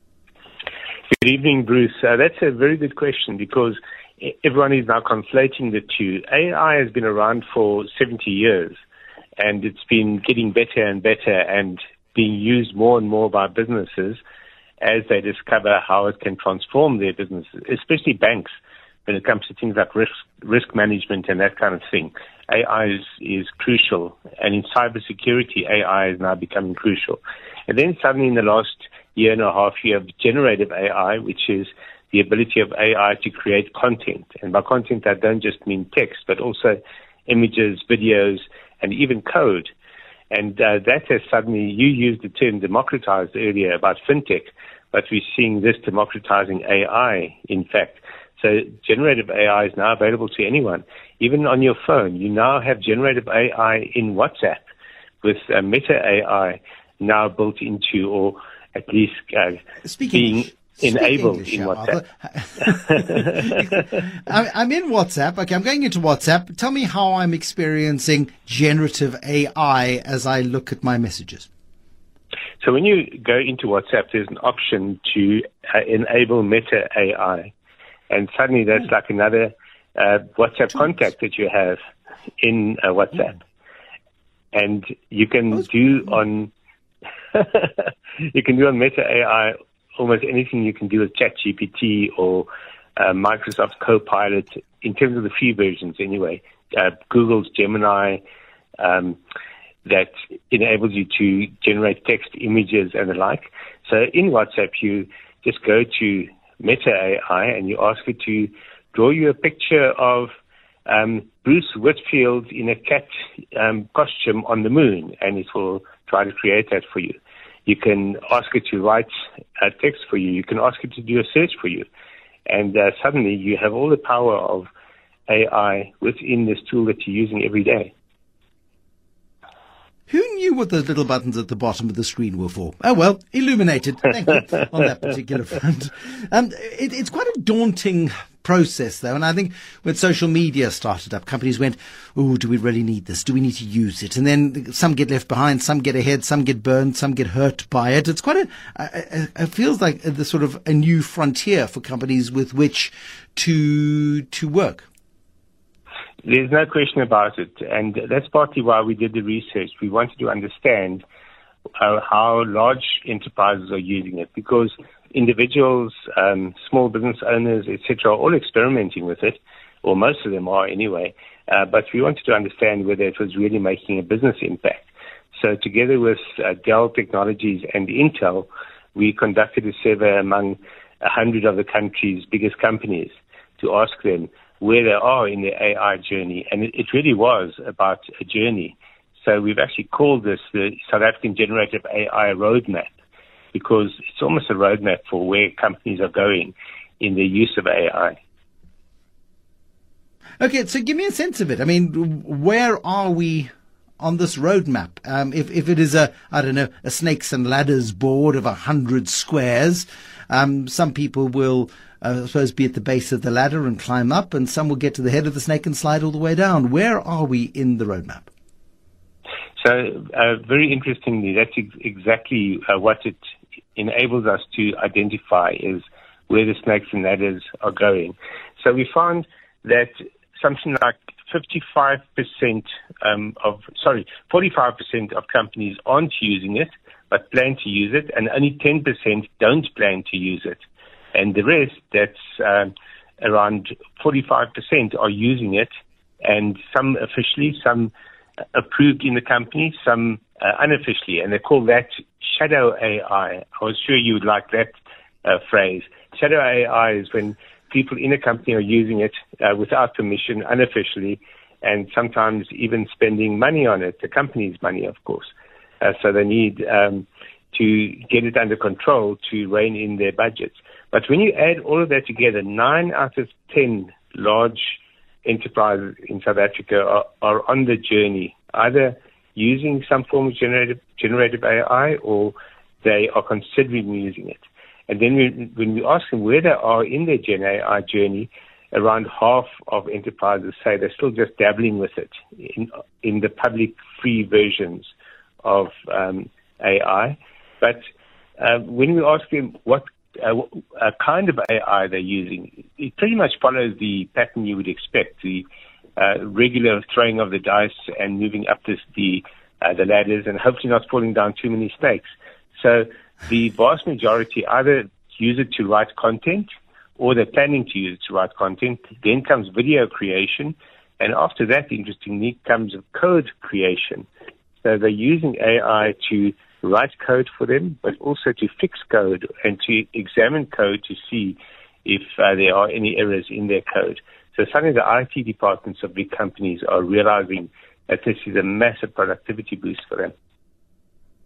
Good evening, Bruce. Uh, that's a very good question, because everyone is now conflating the two. A I has been around for seventy years, and it's been getting better and better and being used more and more by businesses as they discover how it can transform their businesses, especially banks, when it comes to things like risk risk management and that kind of thing. A I is, is crucial, and in cybersecurity, A I is now becoming crucial. And then suddenly in the last year and a half, you have generative A I, which is the ability of A I to create content. And by content, I don't just mean text, but also images, videos, and even code. And uh, that has suddenly, you used the term democratized earlier about fintech, but we're seeing this democratizing A I, in fact. So generative A I is now available to anyone. Even on your phone, you now have generative A I in WhatsApp with uh, Meta A I now built into, or at least uh, Speaking being enabled English, in yeah, WhatsApp. I'm I'm in WhatsApp. Okay, I'm going into WhatsApp. Tell me how I'm experiencing generative A I as I look at my messages. So when you go into WhatsApp, there's an option to uh, enable Meta A I. And suddenly that's Ooh. like another uh, WhatsApp Tools. contact that you have in uh, WhatsApp. Ooh. And you can Those do on you can do on Meta A I almost anything you can do with ChatGPT or uh, Microsoft Copilot in terms of the free versions anyway. Uh, Google's Gemini um, that enables you to generate text, images, and the like. So in WhatsApp, you just go to Meta A I and you ask it to draw you a picture of um, Bruce Whitfield in a cat um, costume on the moon, and it will try to create that for you. You can ask it to write a text for you. You can ask it to do a search for you. And uh, suddenly you have all the power of A I within this tool that you're using every day. Who knew what those little buttons at the bottom of the screen were for? Oh, well, illuminated. Thank you on that particular front. Um, it, it's quite a daunting process, though. And I think when social media started up, companies went, oh, do we really need this? Do we need to use it? And then some get left behind, some get ahead, some get burned, some get hurt by it. It's quite a, it feels like the sort of a new frontier for companies with which to, to work. There's no question about it, and that's partly why we did the research. We wanted to understand uh, how large enterprises are using it, because individuals, um, small business owners, et cetera, are all experimenting with it, or most of them are anyway. Uh, but we wanted to understand whether it was really making a business impact. So together with uh, Dell Technologies and Intel, we conducted a survey among a hundred of the country's biggest companies to ask them where they are in their A I journey. And it, it really was about a journey. So we've actually called this the South African Generative A I Roadmap, because it's almost a roadmap for where companies are going in their use of A I. Okay, so give me a sense of it. I mean, where are we on this roadmap? Um, if, if it is a, I don't know, a snakes and ladders board of a hundred squares, um, some people will Uh, I suppose be at the base of the ladder and climb up, and some will get to the head of the snake and slide all the way down. Where are we in the roadmap? So, uh, very interestingly, that's ex- exactly uh, what it enables us to identify, is where the snakes and ladders are going. So we found that something like fifty-five percent um, of, sorry, forty-five percent of companies aren't using it, but plan to use it, and only ten percent don't plan to use it. And the rest, that's um, around forty-five percent are using it, and some officially, some approved in the company, some uh, unofficially, and they call that shadow A I. I was sure you would like that uh, phrase. Shadow A I is when people in a company are using it uh, without permission, unofficially, and sometimes even spending money on it, the company's money, of course. Uh, so they need um, to get it under control to rein in their budgets. But when you add all of that together, nine out of ten large enterprises in South Africa are, are on the journey, either using some form of generative, generative A I, or they are considering using it. And then when, when we ask them where they are in their Gen A I journey, around half of enterprises say they're still just dabbling with it in, in the public free versions of um, A I. But uh, when we ask them what Uh, a kind of A I they're using, it pretty much follows the pattern you would expect, the uh, regular throwing of the dice and moving up this, the uh, the ladders, and hopefully not falling down too many snakes. So the vast majority either use it to write content, or they're planning to use it to write content. Then comes video creation, and after that, interestingly, comes code creation. So they're using A I to write code for them, but also to fix code and to examine code to see if uh, there are any errors in their code. So suddenly the I T departments of big companies are realizing that this is a massive productivity boost for them.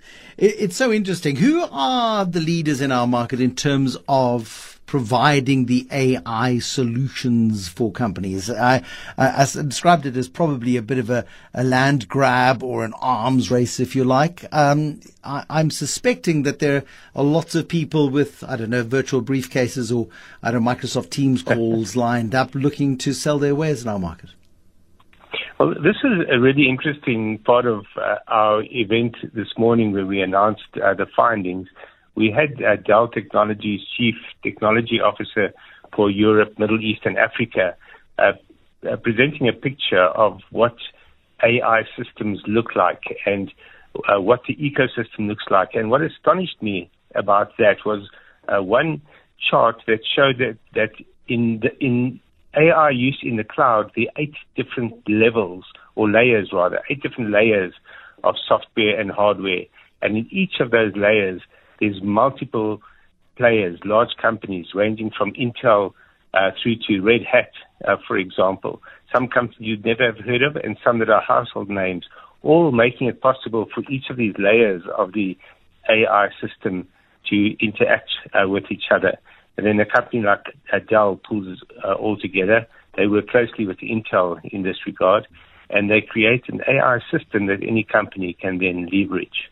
It, it's so interesting. Who are the leaders in our market in terms of providing the A I solutions for companies? I, I, I described it as probably a bit of a, a land grab or an arms race, if you like. Um, I, I'm suspecting that there are lots of people with, I don't know, virtual briefcases or, I don't know, Microsoft Teams calls lined up looking to sell their wares in our market. Well, this is a really interesting part of uh, our event this morning where we announced uh, the findings. We had uh, Dell Technologies Chief Technology Officer for Europe, Middle East, and Africa uh, uh, presenting a picture of what A I systems look like and uh, what the ecosystem looks like. And what astonished me about that was uh, one chart that showed that, that in the, in A I use in the cloud, there are eight different levels, or layers rather, eight different layers of software and hardware. And in each of those layers, there's multiple players, large companies ranging from Intel uh, through to Red Hat, uh, for example. Some companies you'd never have heard of and some that are household names, all making it possible for each of these layers of the A I system to interact uh, with each other. And then a company like uh, Dell pulls uh, all together. They work closely with Intel in this regard, and they create an A I system that any company can then leverage.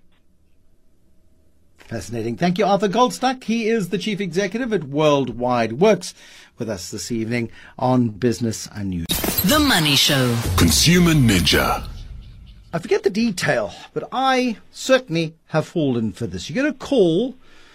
Fascinating. Thank you, Arthur Goldstuck. He is the Chief Executive at Worldwide Works, with us this evening on Business and News. The Money Show. Consumer Ninja. I forget the detail, but I certainly have fallen for this. You get a call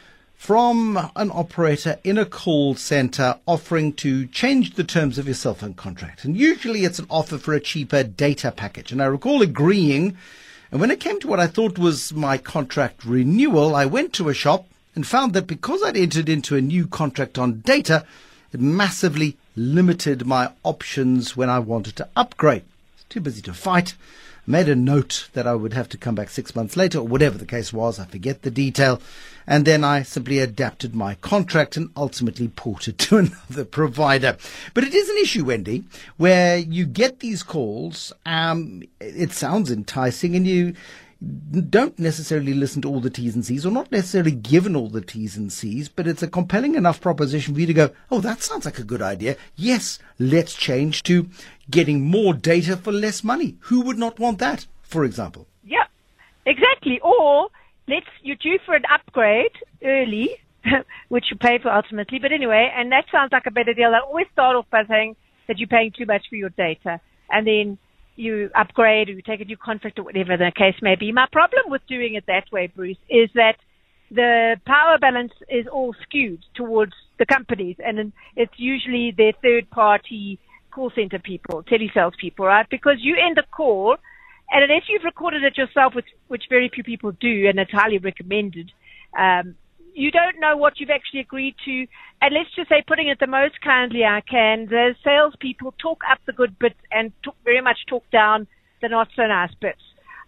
from an operator in a call center offering to change the terms of your cell phone contract. And usually it's an offer for a cheaper data package. And I recall agreeing. And when it came to what I thought was my contract renewal, I went to a shop and found that because I'd entered into a new contract on data, it massively limited my options when I wanted to upgrade. I was too busy to fight. I made a note that I would have to come back six months later, or whatever the case was. I forget the detail. And then I simply adapted my contract and ultimately ported to another provider. But it is an issue, Wendy, where you get these calls. Um, it sounds enticing and you don't necessarily listen to all the T's and C's, or not necessarily given all the T's and C's, but it's a compelling enough proposition for you to go, oh, that sounds like a good idea. Yes, let's change to getting more data for less money. Who would not want that, for example? Yeah, exactly. Or let's you're due for an upgrade early, which you pay for ultimately. But anyway, and that sounds like a better deal. I always start off by saying that you're paying too much for your data, and then you upgrade or you take a new contract or whatever the case may be. My problem with doing it that way, Bruce, is that the power balance is all skewed towards the companies, and it's usually their third-party call center people, telesales people, right? Because you end a call, and unless you've recorded it yourself, which, which very few people do, and it's highly recommended, um, you don't know what you've actually agreed to. And let's just say, putting it the most kindly I can, the salespeople talk up the good bits and talk, very much talk down the not so nice bits,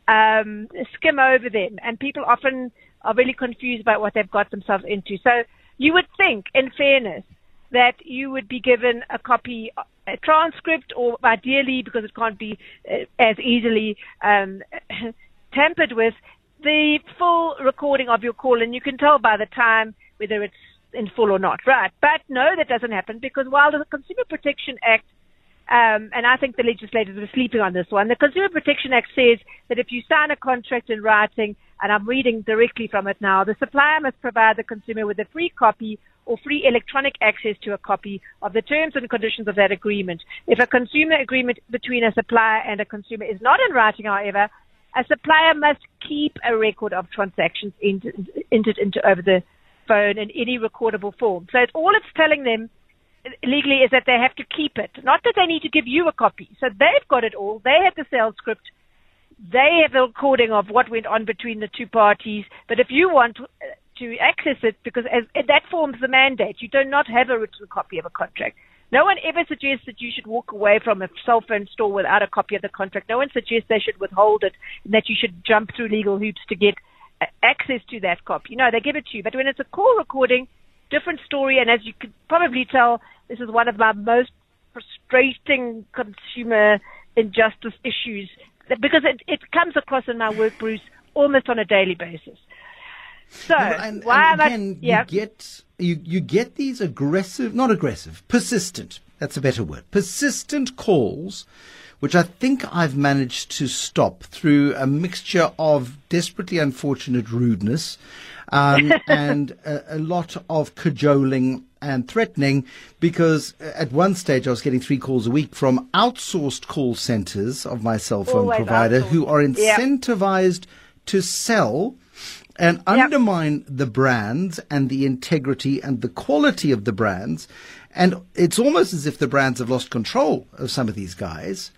um, skim over them. And people often are really confused about what they've got themselves into. So you would think, in fairness, that you would be given a copy, a transcript, or ideally, because it can't be uh, as easily um, tampered with, the full recording of your call, and you can tell by the time whether it's in full or not, right? But no, that doesn't happen, because while the Consumer Protection Act, um, and I think the legislators were sleeping on this one, the Consumer Protection Act says that if you sign a contract in writing, and I'm reading directly from it now, the supplier must provide the consumer with a free copy or free electronic access to a copy of the terms and conditions of that agreement. If a consumer agreement between a supplier and a consumer is not in writing, however, a supplier must keep a record of transactions entered, entered into over the phone in any recordable form. So it's, all it's telling them legally is that they have to keep it, not that they need to give you a copy. So they've got it all. They have the sales script. They have the recording of what went on between the two parties. But if you want to access it, because as, that forms the mandate, you do not have a written copy of a contract. No one ever suggests that you should walk away from a cell phone store without a copy of the contract. No one suggests they should withhold it and that you should jump through legal hoops to get access to that copy. No, they give it to you. But when it's a call recording, different story. And as you could probably tell, this is one of my most frustrating consumer injustice issues, because it, it comes across in my work, Bruce, almost on a daily basis. So No, and, why and am again, I? Yeah. you get you you get these aggressive, not aggressive, persistent. That's a better word. Persistent calls, which I think I've managed to stop through a mixture of desperately unfortunate rudeness um, and a, a lot of cajoling and threatening, because at one stage I was getting three calls a week from outsourced call centers of my cell phone Always provider outsourced. who are Yeah. incentivized to sell and undermine the brands and the integrity and the quality of the brands. And it's almost as if the brands have lost control of some of these guys.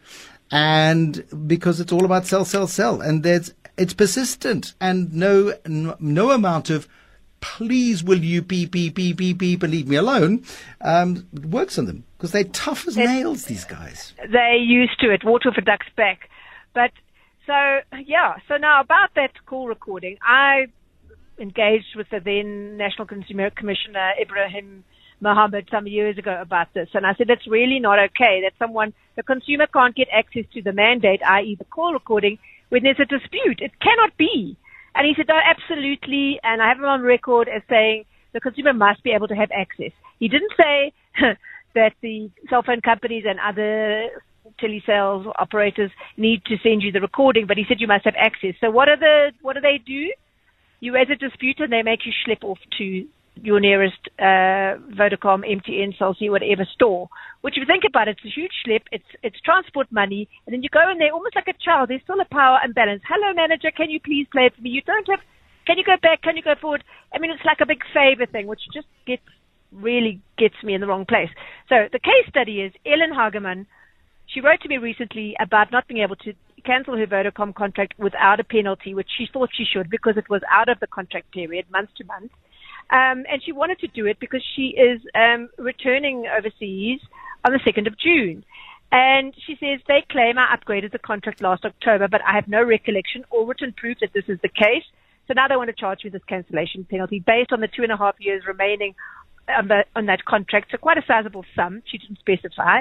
And because it's all about sell, sell, sell. And there's, it's persistent, and no, no, no amount of please will you beep, beep, beep, beep, beep, and leave me alone, um, works on them, because they're tough as It's- nails, these guys. They're used to it. Water for ducks back. But so, yeah. So now about that call recording, I engaged with the then National Consumer Commissioner, Ibrahim Mohammed, some years ago about this. And I said, that's really not okay that someone, the consumer can't get access to the mandate, that is the call recording, when there's a dispute. It cannot be. And he said, no, absolutely. And I have him on record as saying the consumer must be able to have access. He didn't say that the cell phone companies and other telesales operators need to send you the recording, but he said you must have access. So what are the, what do they do? You raise a dispute and they make you schlep off to your nearest uh, Vodacom, M T N, Cell C, whatever store. Which, if you think about it, it's a huge schlep. It's it's transport money, and then you go in there almost like a child. There's still a power imbalance. Hello, manager, can you please play it for me? You don't have. Can you go back? Can you go forward? I mean, it's like a big favor thing, which just gets really gets me in the wrong place. So the case study is Ellen Hageman. She wrote to me recently about not being able to cancel her Vodacom contract without a penalty, which she thought she should because it was out of the contract period, month to month. Um, and she wanted to do it because she is um, returning overseas on the second of June. And she says, they claim I upgraded the contract last October, but I have no recollection or written proof that this is the case. So now they want to charge me this cancellation penalty based on the two and a half years remaining on, the, on that contract. So quite a sizable sum. She didn't specify.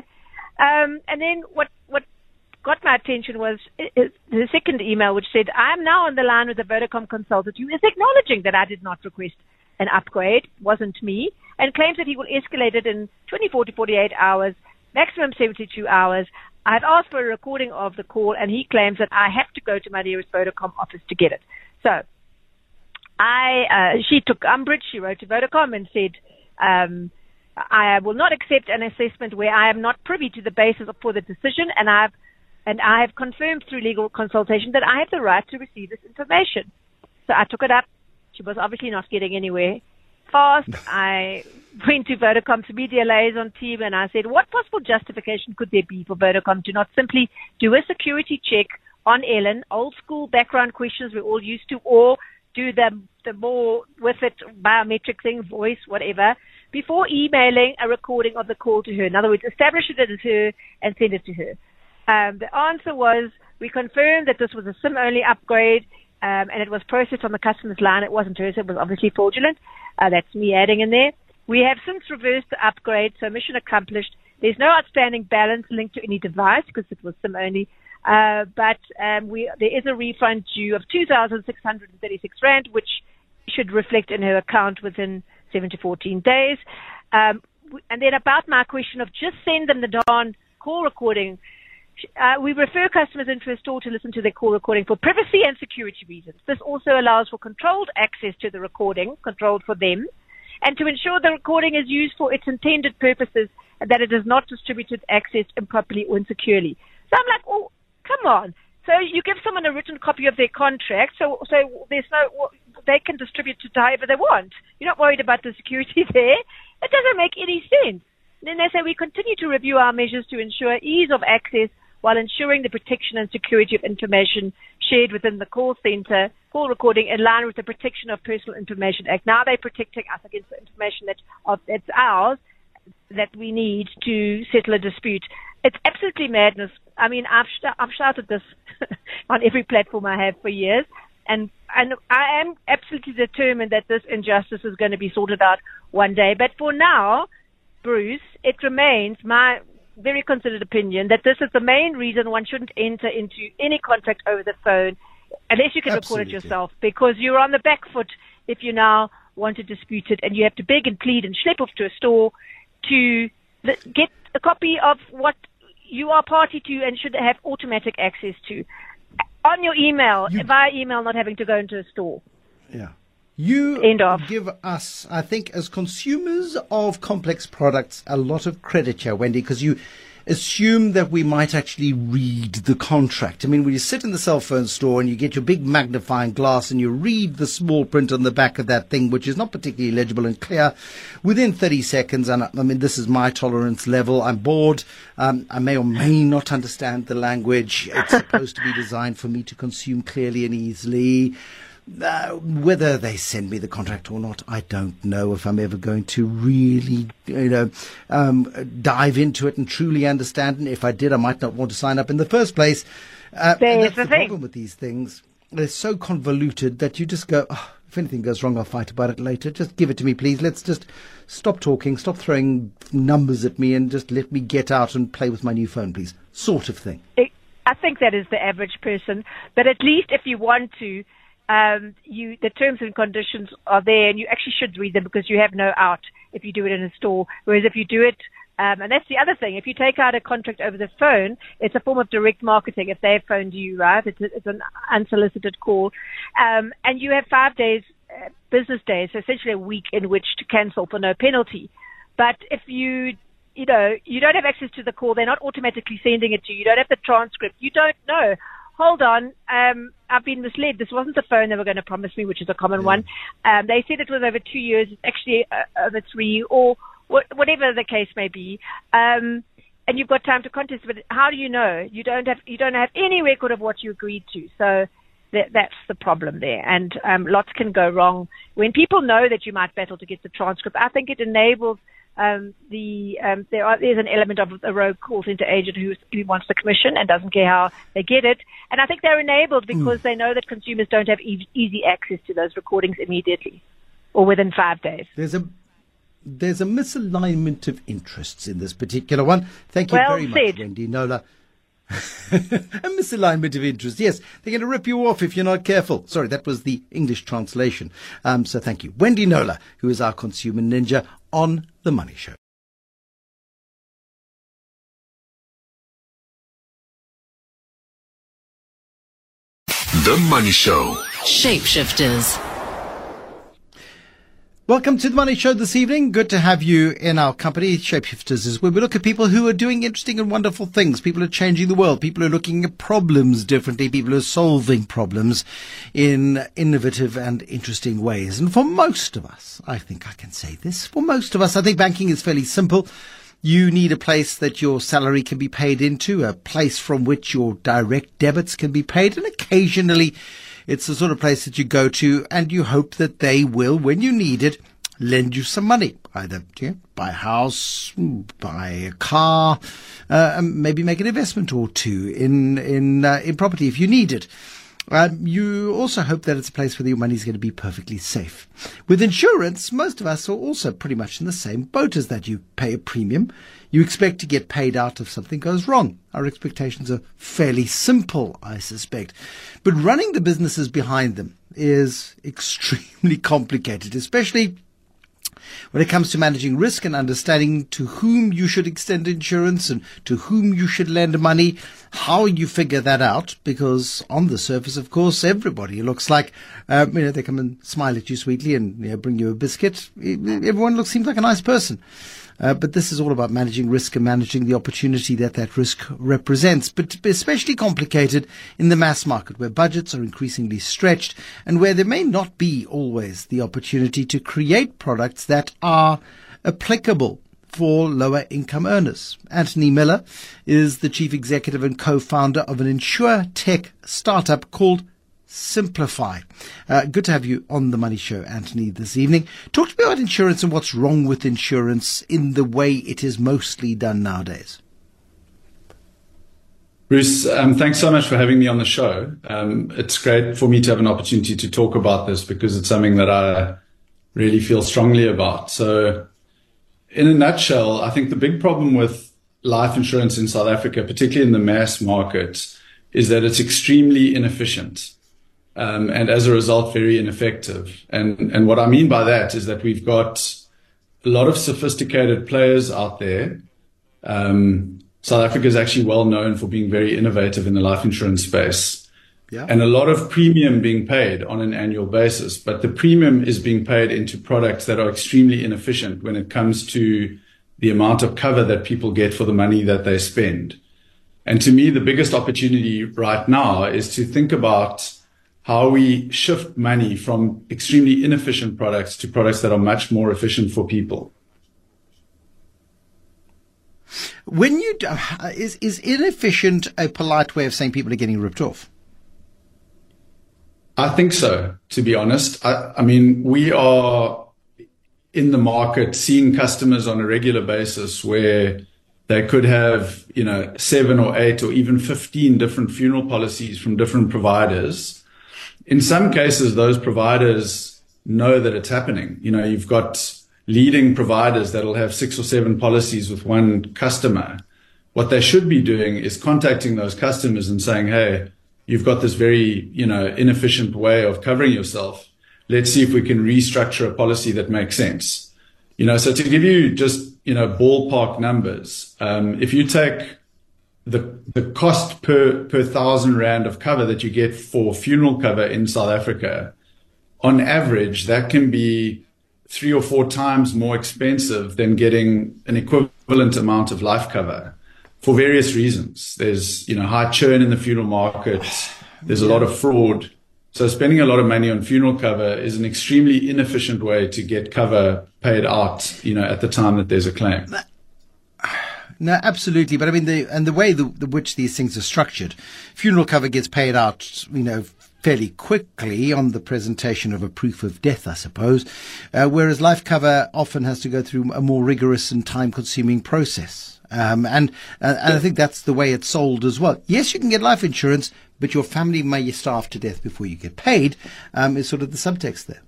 Um, and then what, what got my attention was the second email, which said, I am now on the line with the Vodacom consultant who is acknowledging that I did not request an upgrade, wasn't me, and claims that he will escalate it in twenty-four to forty-eight hours, maximum seventy-two hours. I've asked for a recording of the call, and he claims that I have to go to my nearest Vodacom office to get it. So I, uh, she took umbrage. She wrote to Vodacom and said, um, I will not accept an assessment where I am not privy to the basis for the decision, and I've and I have confirmed through legal consultation that I have the right to receive this information. So I took it up. She was obviously not getting anywhere fast. I went to Vodacom's media liaison team and I said, what possible justification could there be for Vodacom to not simply do a security check on Ellen, old school background questions we're all used to, or do the, the more with it biometric thing, voice, whatever, before emailing a recording of the call to her. In other words, establish it as her and send it to her. Um, the answer was, we confirmed that this was a SIM-only upgrade, Um, and it was processed on the customer's line. It wasn't hers. It was obviously fraudulent. Uh, that's me adding in there. We have since reversed the upgrade, so mission accomplished. There's no outstanding balance linked to any device because it was SIM only. Uh, but um, we, there is a refund due of two thousand six hundred thirty-six rand, which should reflect in her account within seven to fourteen days. Um, and then about my question of just send them the darn call recording. Uh, we refer customers into a store to listen to their call recording for privacy and security reasons. This also allows for controlled access to the recording, controlled for them, and to ensure the recording is used for its intended purposes and that it is not distributed, accessed improperly or insecurely. So I'm like, oh, come on. So you give someone a written copy of their contract, so so there's no, they can distribute it however they want. You're not worried about the security there. It doesn't make any sense. And then they say we continue to review our measures to ensure ease of access while ensuring the protection and security of information shared within the call center, call recording in line with the Protection of Personal Information Act. Now they're protecting us against the information that of, that's ours that we need to settle a dispute. It's absolutely madness. I mean, I've, sh- I've shouted this on every platform I have for years, and, and I am absolutely determined that this injustice is going to be sorted out one day. But for now, Bruce, it remains my very considered opinion that this is the main reason one shouldn't enter into any contract over the phone unless you can Absolutely. record it yourself, because you're on the back foot if you now want to dispute it, and you have to beg and plead and schlep off to a store to th- get a copy of what you are party to and should have automatic access to on your email, you, via email, not having to go into a store. Yeah. You End of. give us, I think, as consumers of complex products, a lot of credit here, Wendy, because you assume that we might actually read the contract. I mean, when you sit in the cell phone store and you get your big magnifying glass and you read the small print on the back of that thing, which is not particularly legible and clear, within thirty seconds, and I mean, this is my tolerance level, I'm bored, um, I may or may not understand the language, it's supposed to be designed for me to consume clearly and easily. Uh, whether they send me the contract or not, I don't know if I'm ever going to really, you know, um, dive into it and truly understand. And if I did, I might not want to sign up in the first place. Uh, and that's the, the problem with these things. They're so convoluted that you just go, oh, if anything goes wrong, I'll fight about it later. Just give it to me, please. Let's just stop talking, stop throwing numbers at me, and just let me get out and play with my new phone, please. Sort of thing. I think that is the average person. But at least if you want to, Um, you, the terms and conditions are there, and you actually should read them because you have no out if you do it in a store. Whereas if you do it, um, and that's the other thing, if you take out a contract over the phone, it's a form of direct marketing. If they've phoned you, right, it's, a, it's an unsolicited call, um, and you have five days, uh, business days, so essentially a week in which to cancel for no penalty. But if you you know, you don't have access to the call, they're not automatically sending it to you, you don't have the transcript, you don't know. Hold on, um, I've been misled. This wasn't the phone they were going to promise me, which is a common yeah. one. Um, they said it was over two years. It's actually uh, over three, or wh- whatever the case may be. Um, and you've got time to contest, but how do you know? You don't have you don't have any record of what you agreed to. So that, that's the problem there. And um, lots can go wrong when people know that you might battle to get the transcript. I think it enables. Um, the um, there are, there's an element of a rogue call center agent who, who wants the commission and doesn't care how they get it. And I think they're enabled because mm. they know that consumers don't have e- easy access to those recordings immediately or within five days. There's a there's a misalignment of interests in this particular one. Thank you well very said. much, Wendy Knowler. A misalignment of interest. Yes, they're going to rip you off if you're not careful. Sorry, that was the English translation. Um, so thank you. Wendy Knowler, who is our consumer ninja on The Money Show. The Money Show. Shapeshifters. Welcome to The Money Show this evening. Good to have you in our company. Shapeshifters is where we look at people who are doing interesting and wonderful things. People who are changing the world. People who are looking at problems differently. People who are solving problems in innovative and interesting ways. And for most of us, I think I can say this, for most of us, I think banking is fairly simple. You need a place that your salary can be paid into, a place from which your direct debits can be paid, and occasionally it's the sort of place that you go to and you hope that they will, when you need it, lend you some money. Either you know, buy a house, buy a car, uh, and maybe make an investment or two in in uh, in property if you need it. Um, you also hope that it's a place where your money is going to be perfectly safe. With insurance, most of us are also pretty much in the same boat as that. You pay a premium. You expect to get paid out if something goes wrong. Our expectations are fairly simple, I suspect. But running the businesses behind them is extremely complicated, especially when it comes to managing risk and understanding to whom you should extend insurance and to whom you should lend money, how you figure that out, because on the surface, of course, everybody looks like, um, you know, they come and smile at you sweetly and you know, bring you a biscuit. Everyone looks seems like a nice person. Uh, but this is all about managing risk and managing the opportunity that that risk represents, but especially complicated in the mass market where budgets are increasingly stretched and where there may not be always the opportunity to create products that are applicable for lower income earners. Anthony Miller is the chief executive and co-founder of an insure tech startup called Simplify. Uh, good to have you on The Money Show, Anthony, this evening. Talk to me about insurance and what's wrong with insurance in the way it is mostly done nowadays. Bruce, um, thanks so much for having me on the show. Um, it's great for me to have an opportunity to talk about this because it's something that I really feel strongly about. So in a nutshell, I think the big problem with life insurance in South Africa, particularly in the mass market, is that it's extremely inefficient. um, and as a result, very ineffective. And, and what I mean by that is that we've got a lot of sophisticated players out there. Um, South Africa is actually well known for being very innovative in the life insurance space. Yeah. And a lot of premium being paid on an annual basis, but the premium is being paid into products that are extremely inefficient when it comes to the amount of cover that people get for the money that they spend. And to me, the biggest opportunity right now is to think about how we shift money from extremely inefficient products to products that are much more efficient for people. When you do, is is inefficient a polite way of saying people are getting ripped off? I think so, to be honest. I, I mean, we are in the market seeing customers on a regular basis where they could have, you know, seven or eight or even fifteen different funeral policies from different providers. In some cases, those providers know that it's happening. You know, you've got leading providers that'll have six or seven policies with one customer. What they should be doing is contacting those customers and saying, hey, you've got this very, you know, inefficient way of covering yourself. Let's see if we can restructure a policy that makes sense. You know, so to give you just, you know, ballpark numbers, um, if you take the the cost per, per thousand rand of cover that you get for funeral cover in South Africa, on average, that can be three or four times more expensive than getting an equivalent amount of life cover for various reasons. There's, you know, high churn in the funeral market. There's a lot of fraud. So spending a lot of money on funeral cover is an extremely inefficient way to get cover paid out, you know, at the time that there's a claim. No, absolutely. But I mean, the, and the way the, the which these things are structured, funeral cover gets paid out, you know, fairly quickly on the presentation of a proof of death, I suppose, uh, whereas life cover often has to go through a more rigorous and time-consuming process. Um, and, uh, and I think that's the way it's sold as well. Yes, you can get life insurance, but your family may starve to death before you get paid, um, is sort of the subtext there.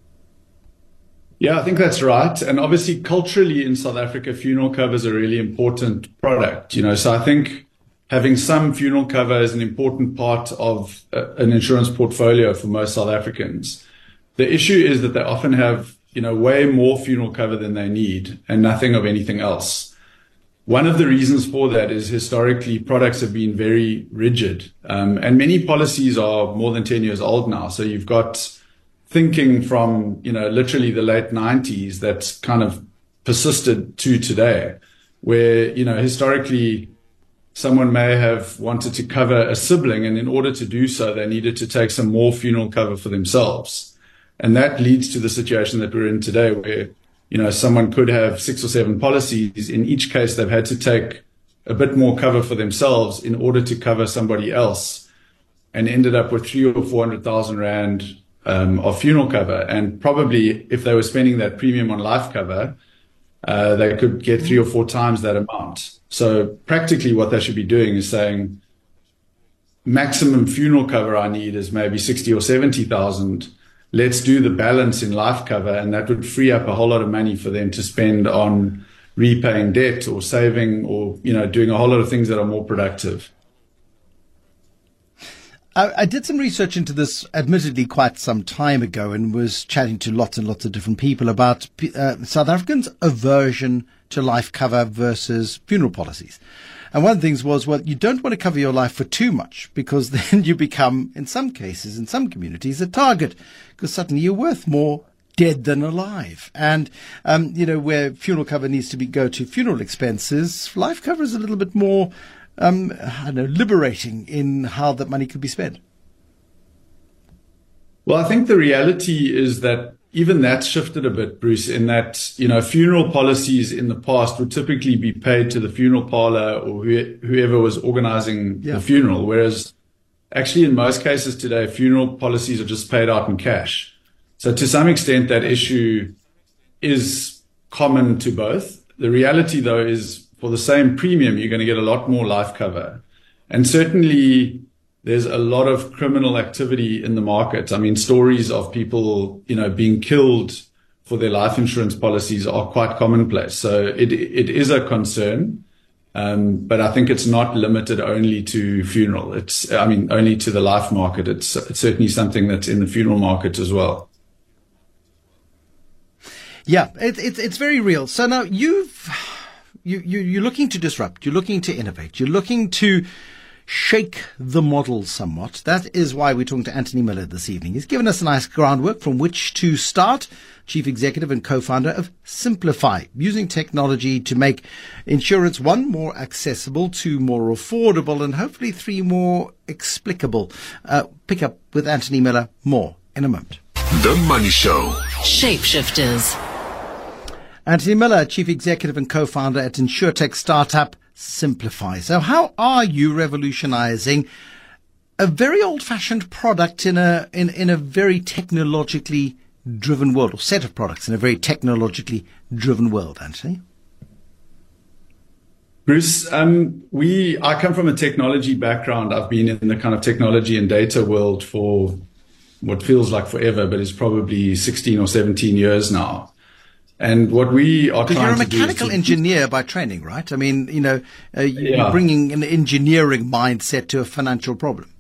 Yeah, I think that's right. And obviously, culturally in South Africa, funeral cover is a really important product, you know, so I think having some funeral cover is an important part of uh, an insurance portfolio for most South Africans. The issue is that they often have, you know, way more funeral cover than they need and nothing of anything else. One of the reasons for that is historically products have been very rigid, um, and many policies are more than ten years old now. So you've got thinking from, you know, literally the late nineties that's kind of persisted to today, where, you know, historically someone may have wanted to cover a sibling, and in order to do so, they needed to take some more funeral cover for themselves. And that leads to the situation that we're in today, where, you know, someone could have six or seven policies. In each case, they've had to take a bit more cover for themselves in order to cover somebody else, and ended up with three or four hundred thousand rand um, of funeral cover. And probably if they were spending that premium on life cover, uh, they could get three or four times that amount. So practically what they should be doing is saying, maximum funeral cover I need is maybe sixty or seventy thousand. Let's do the balance in life cover, and that would free up a whole lot of money for them to spend on repaying debt or saving or, you know, doing a whole lot of things that are more productive. I, I did some research into this, admittedly quite some time ago, and was chatting to lots and lots of different people about uh, South Africans' aversion to life cover versus funeral policies. And one of the things was, well, you don't want to cover your life for too much, because then you become, in some cases, in some communities, a target, because suddenly you're worth more dead than alive. And, um, you know, where funeral cover needs to be go to funeral expenses, life cover is a little bit more, um, I don't know, liberating in how that money could be spent. Well, I think the reality is that even that's shifted a bit, Bruce, in that, you know, funeral policies in the past would typically be paid to the funeral parlor or wh- whoever was organizing yeah. the funeral, whereas actually in most cases today, funeral policies are just paid out in cash. So to some extent, that issue is common to both. The reality, though, is for the same premium, you're going to get a lot more life cover. And certainly there's a lot of criminal activity in the market. I mean, stories of people, you know, being killed for their life insurance policies are quite commonplace. So it it is a concern. Um, but I think it's not limited only to funeral. It's, I mean, only to the life market. It's, it's certainly something that's in the funeral market as well. Yeah, it, it, it's very real. So now you've, you, you, you're looking to disrupt, you're looking to innovate, you're looking to shake the model somewhat. That is why we're talking to Anthony Miller this evening. He's given us a nice groundwork from which to start. Chief Executive and co-founder of Simplify, using technology to make insurance, one, more accessible, two, more affordable, and hopefully three, more explicable. Uh, pick up with Anthony Miller more in a moment. The Money Show. Shapeshifters. Anthony Miller, Chief Executive and co-founder at insurtech startup Simplify. So how are you revolutionizing a very old-fashioned product in a in, in a very technologically driven world, or set of products in a very technologically driven world, Anthony? Bruce, um, we I come from a technology background. I've been in the kind of technology and data world for what feels like forever, but it's probably sixteen or seventeen years now. And what we are trying to do, because you're a mechanical to, engineer by training, right? I mean, you know, uh, you're yeah. bringing an engineering mindset to a financial problem.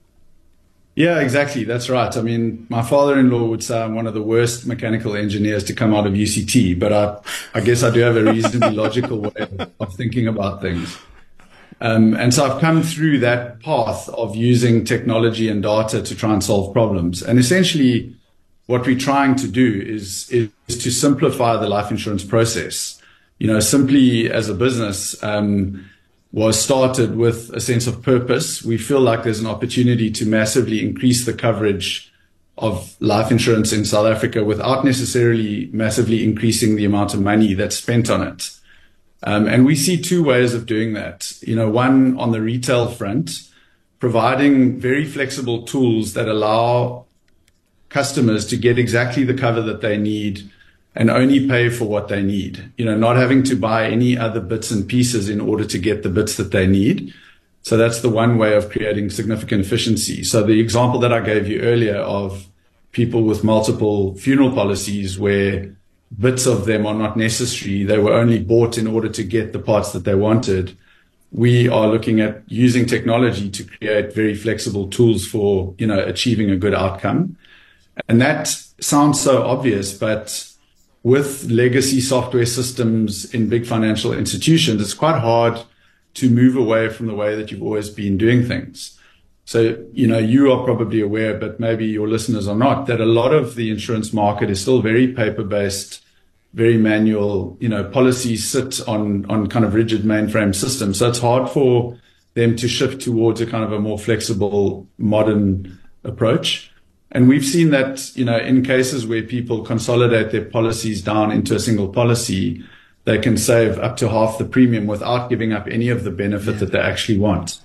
Yeah, exactly. That's right. I mean, my father-in-law would say I'm one of the worst mechanical engineers to come out of U C T, but I, I guess I do have a reasonably logical way of, of thinking about things. Um, and so I've come through that path of using technology and data to try and solve problems. And essentially, what we're trying to do is, is, is to simplify the life insurance process. You know, Simply as a business, um, was started with a sense of purpose. We feel like there's an opportunity to massively increase the coverage of life insurance in South Africa without necessarily massively increasing the amount of money that's spent on it. Um, and we see two ways of doing that. You know, one on the retail front, providing very flexible tools that allow customers to get exactly the cover that they need and only pay for what they need, you know, not having to buy any other bits and pieces in order to get the bits that they need. So that's the one way of creating significant efficiency. So the example that I gave you earlier of people with multiple funeral policies where bits of them are not necessary, they were only bought in order to get the parts that they wanted. We are looking at using technology to create very flexible tools for, you know, achieving a good outcome. And that sounds so obvious, but with legacy software systems in big financial institutions, it's quite hard to move away from the way that you've always been doing things. So, you know, you are probably aware, but maybe your listeners are not, that a lot of the insurance market is still very paper-based, very manual. You know, policies sit on, on kind of rigid mainframe systems. So it's hard for them to shift towards a kind of a more flexible, modern approach. And we've seen that, you know, in cases where people consolidate their policies down into a single policy, they can save up to half the premium without giving up any of the benefit yeah. that they actually want.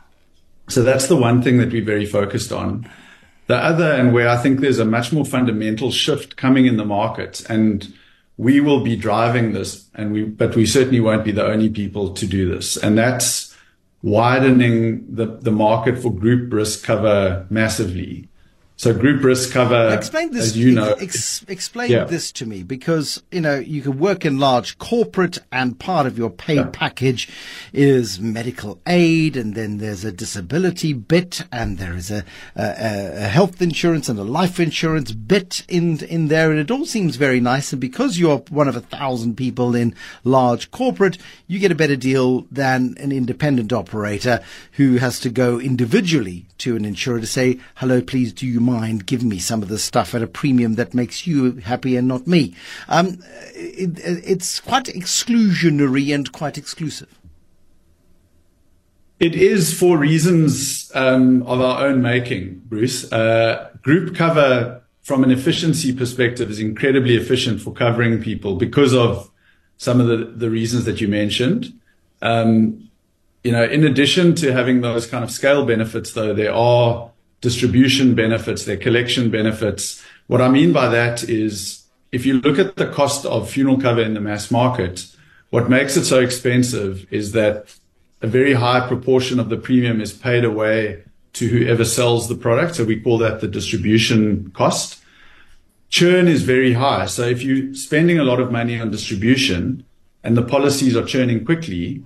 So that's the one thing that we're very focused on. The other, and where I think there's a much more fundamental shift coming in the market, and we will be driving this, and we, but we certainly won't be the only people to do this. And that's widening the, the market for group risk cover massively. So group risk cover, explain this, as you know, ex- explain yeah. this to me, because, you know, you can work in large corporate and part of your pay yeah. package is medical aid, and then there's a disability bit, and there is a, a, a health insurance and a life insurance bit in, in there. And it all seems very nice. And because you're one of a thousand people in large corporate, you get a better deal than an independent operator who has to go individually to an insurer to say, hello, please, do you mind giving me some of this stuff at a premium that makes you happy and not me? Um, it, it's quite exclusionary and quite exclusive. It is for reasons um, of our own making, Bruce. Uh, group cover, from an efficiency perspective, is incredibly efficient for covering people because of some of the, the reasons that you mentioned. Um, You know, in addition to having those kind of scale benefits, though, there are distribution benefits, there are collection benefits. What I mean by that is, if you look at the cost of funeral cover in the mass market, what makes it so expensive is that a very high proportion of the premium is paid away to whoever sells the product. So we call that the distribution cost. Churn is very high. So if you're spending a lot of money on distribution and the policies are churning quickly,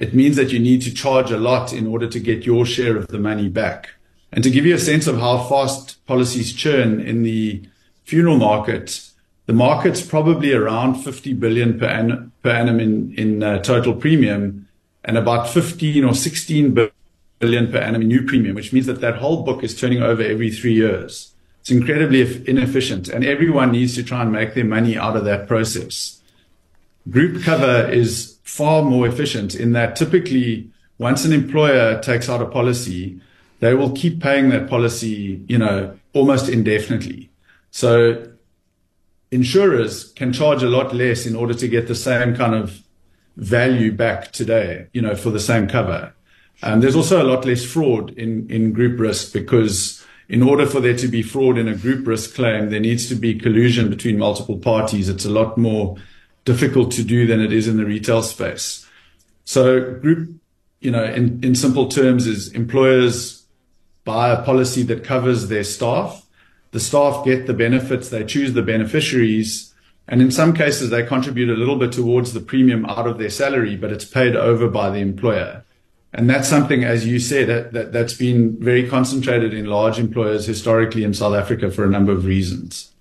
it means that you need to charge a lot in order to get your share of the money back. And to give you a sense of how fast policies churn in the funeral market, the market's probably around fifty billion per annum, per annum in, in uh, total premium, and about fifteen or sixteen billion per annum in new premium, which means that that whole book is turning over every three years. It's incredibly inefficient, and everyone needs to try and make their money out of that process. Group cover is far more efficient in that typically once an employer takes out a policy, they will keep paying that policy, you know, almost indefinitely. So insurers can charge a lot less in order to get the same kind of value back today, you know, for the same cover. Um, there's also a lot less fraud in, in group risk, because in order for there to be fraud in a group risk claim, there needs to be collusion between multiple parties. It's a lot more difficult to do than it is in the retail space. So group, you know, in, in simple terms, is employers buy a policy that covers their staff. The staff get the benefits, they choose the beneficiaries, and in some cases they contribute a little bit towards the premium out of their salary, but it's paid over by the employer. And that's something, as you said, that, that, that's been very concentrated in large employers historically in South Africa for a number of reasons.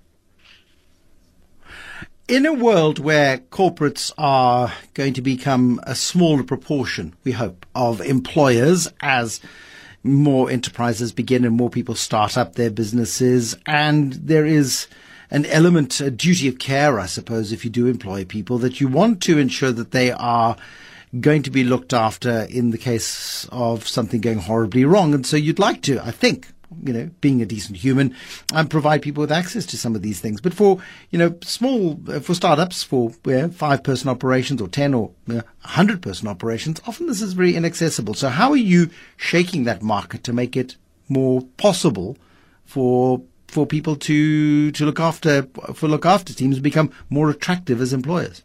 In a world where corporates are going to become a smaller proportion, we hope, of employers as more enterprises begin and more people start up their businesses, and there is an element, a duty of care, I suppose, if you do employ people, that you want to ensure that they are going to be looked after in the case of something going horribly wrong. And so you'd like to, I think, you know, being a decent human, and provide people with access to some of these things. But for, you know, small, for startups, for you know, five-person operations or ten or you know, one hundred-person operations, often this is very inaccessible. So how are you shaking that market to make it more possible for for people to to look after for look after teams to become more attractive as employers?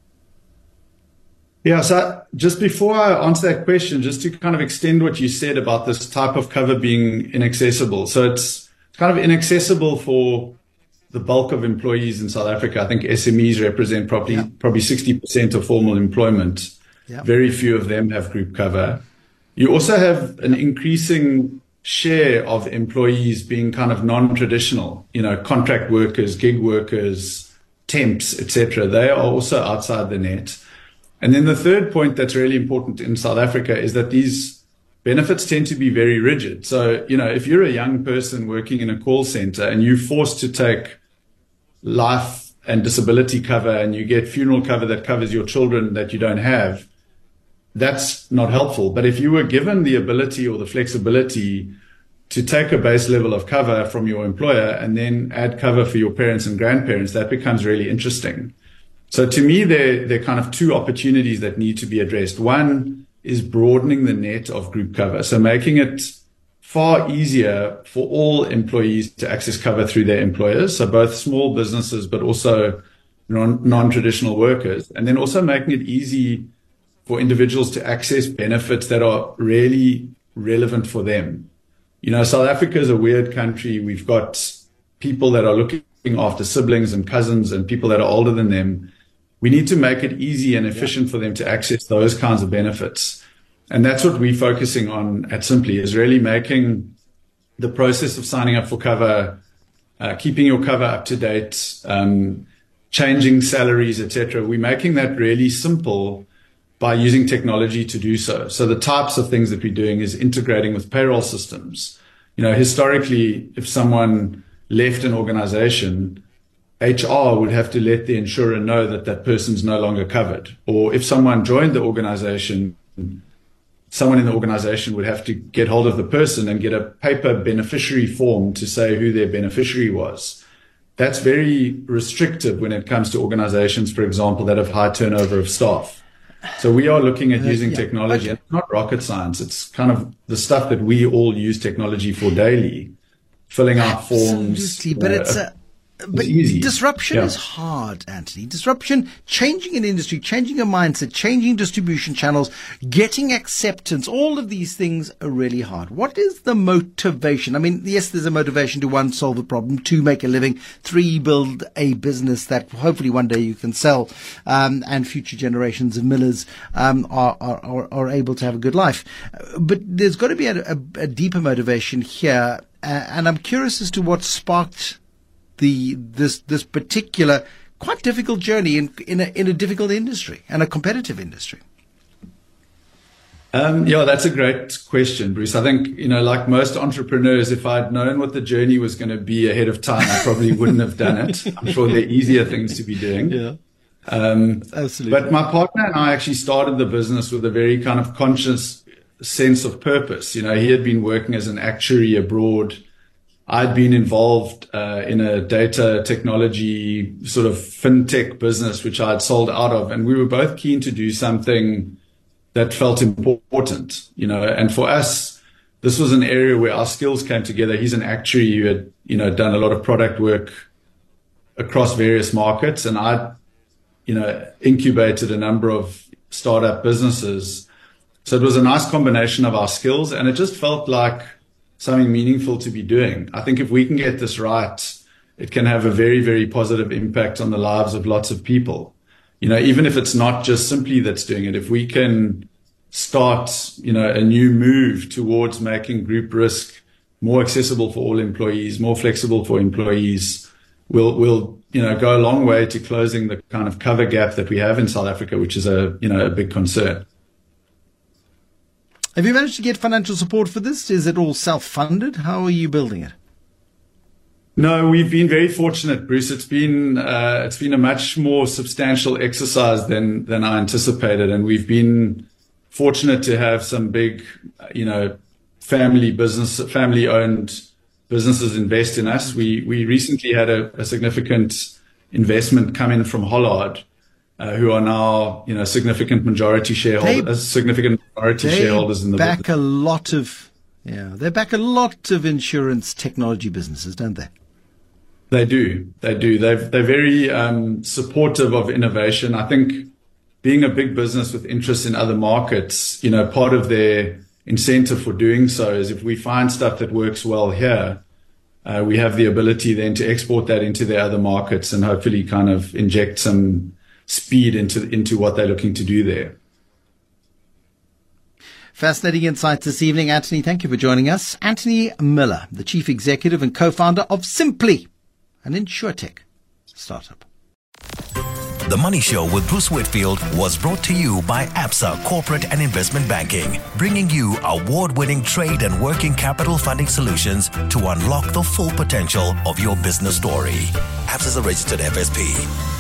Yeah, so just before I answer that question, just to kind of extend what you said about this type of cover being inaccessible. So it's kind of inaccessible for the bulk of employees in South Africa. I think S M Es represent probably yeah. probably sixty percent of formal employment. Yeah. Very few of them have group cover. You also have an increasing share of employees being kind of non-traditional, you know, contract workers, gig workers, temps, et cetera. They are also outside the net. And then the third point that's really important in South Africa is that these benefits tend to be very rigid. So, you know, if you're a young person working in a call center and you're forced to take life and disability cover and you get funeral cover that covers your children that you don't have, that's not helpful. But if you were given the ability or the flexibility to take a base level of cover from your employer and then add cover for your parents and grandparents, that becomes really interesting. So to me, there, there are kind of two opportunities that need to be addressed. One is broadening the net of group cover. So making it far easier for all employees to access cover through their employers. So both small businesses, but also non, non-traditional workers. And then also making it easy for individuals to access benefits that are really relevant for them. You know, South Africa is a weird country. We've got people that are looking after siblings and cousins and people that are older than them. We need to make it easy and efficient yeah. for them to access those kinds of benefits. And that's what we're focusing on at Simply, is really making the process of signing up for cover, uh, keeping your cover up to date, um, changing salaries, et cetera. We're making that really simple by using technology to do so. So the types of things that we're doing is integrating with payroll systems. You know, historically, if someone left an organization, H R would have to let the insurer know that that person's no longer covered. Or if someone joined the organization, someone in the organization would have to get hold of the person and get a paper beneficiary form to say who their beneficiary was. That's very restrictive when it comes to organizations, for example, that have high turnover of staff. So we are looking at using uh, yeah, technology. Okay. It's not rocket science. It's kind of the stuff that we all use technology for daily, filling out forms. Absolutely, but uh, it's a But easy. disruption Yeah. is hard, Anthony. Disruption, changing an industry, changing a mindset, changing distribution channels, getting acceptance, all of these things are really hard. What is the motivation? I mean, yes, there's a motivation to, one, solve a problem, two, make a living, three, build a business that hopefully one day you can sell, um, and future generations of millers um, are, are, are, are able to have a good life. But there's got to be a, a, a deeper motivation here, uh, and I'm curious as to what sparked the this this particular quite difficult journey in in a, in a difficult industry and a competitive industry. Um, yeah, that's a great question, Bruce. I think, you know, like most entrepreneurs, if I'd known what the journey was going to be ahead of time, I probably wouldn't have done it. I'm sure there are easier things to be doing. Yeah, um, absolutely. But my partner and I actually started the business with a very kind of conscious sense of purpose. You know, he had been working as an actuary abroad. I'd been involved uh, in a data technology sort of fintech business, which I'd sold out of. And we were both keen to do something that felt important, you know, and for us, this was an area where our skills came together. He's an actuary who had, you know, done a lot of product work across various markets. And I, you know, incubated a number of startup businesses. So it was a nice combination of our skills, and it just felt like something meaningful to be doing. I think if we can get this right, it can have a very, very positive impact on the lives of lots of people. You know, even if it's not just Simply that's doing it, if we can start, you know, a new move towards making group risk more accessible for all employees, more flexible for employees, we'll, we'll, you know, go a long way to closing the kind of cover gap that we have in South Africa, which is a, you know, a big concern. Have you managed to get financial support for this? Is it all self-funded? How are you building it? No, we've been very fortunate, Bruce. It's been uh, it's been a much more substantial exercise than than I anticipated, and we've been fortunate to have some big, you know, family business, family-owned businesses invest in us. We we recently had a, a significant investment come in from Hollard, uh, who are now, you know, significant majority shareholders, significant majority they shareholders in the back business. a lot of yeah, they back a lot of insurance technology businesses, don't they? They do. They do. They've, they're very um, supportive of innovation. I think being a big business with interest in other markets, you know, part of their incentive for doing so is if we find stuff that works well here, uh, we have the ability then to export that into their other markets and hopefully kind of inject some speed into, into what they're looking to do there. Fascinating insights this evening, Anthony. Thank you for joining us. Anthony Miller, the Chief Executive and Co-founder of Simply, an InsurTech startup. The Money Show with Bruce Whitfield was brought to you by Absa Corporate and Investment Banking, bringing you award-winning trade and working capital funding solutions to unlock the full potential of your business story. Absa is a registered F S P.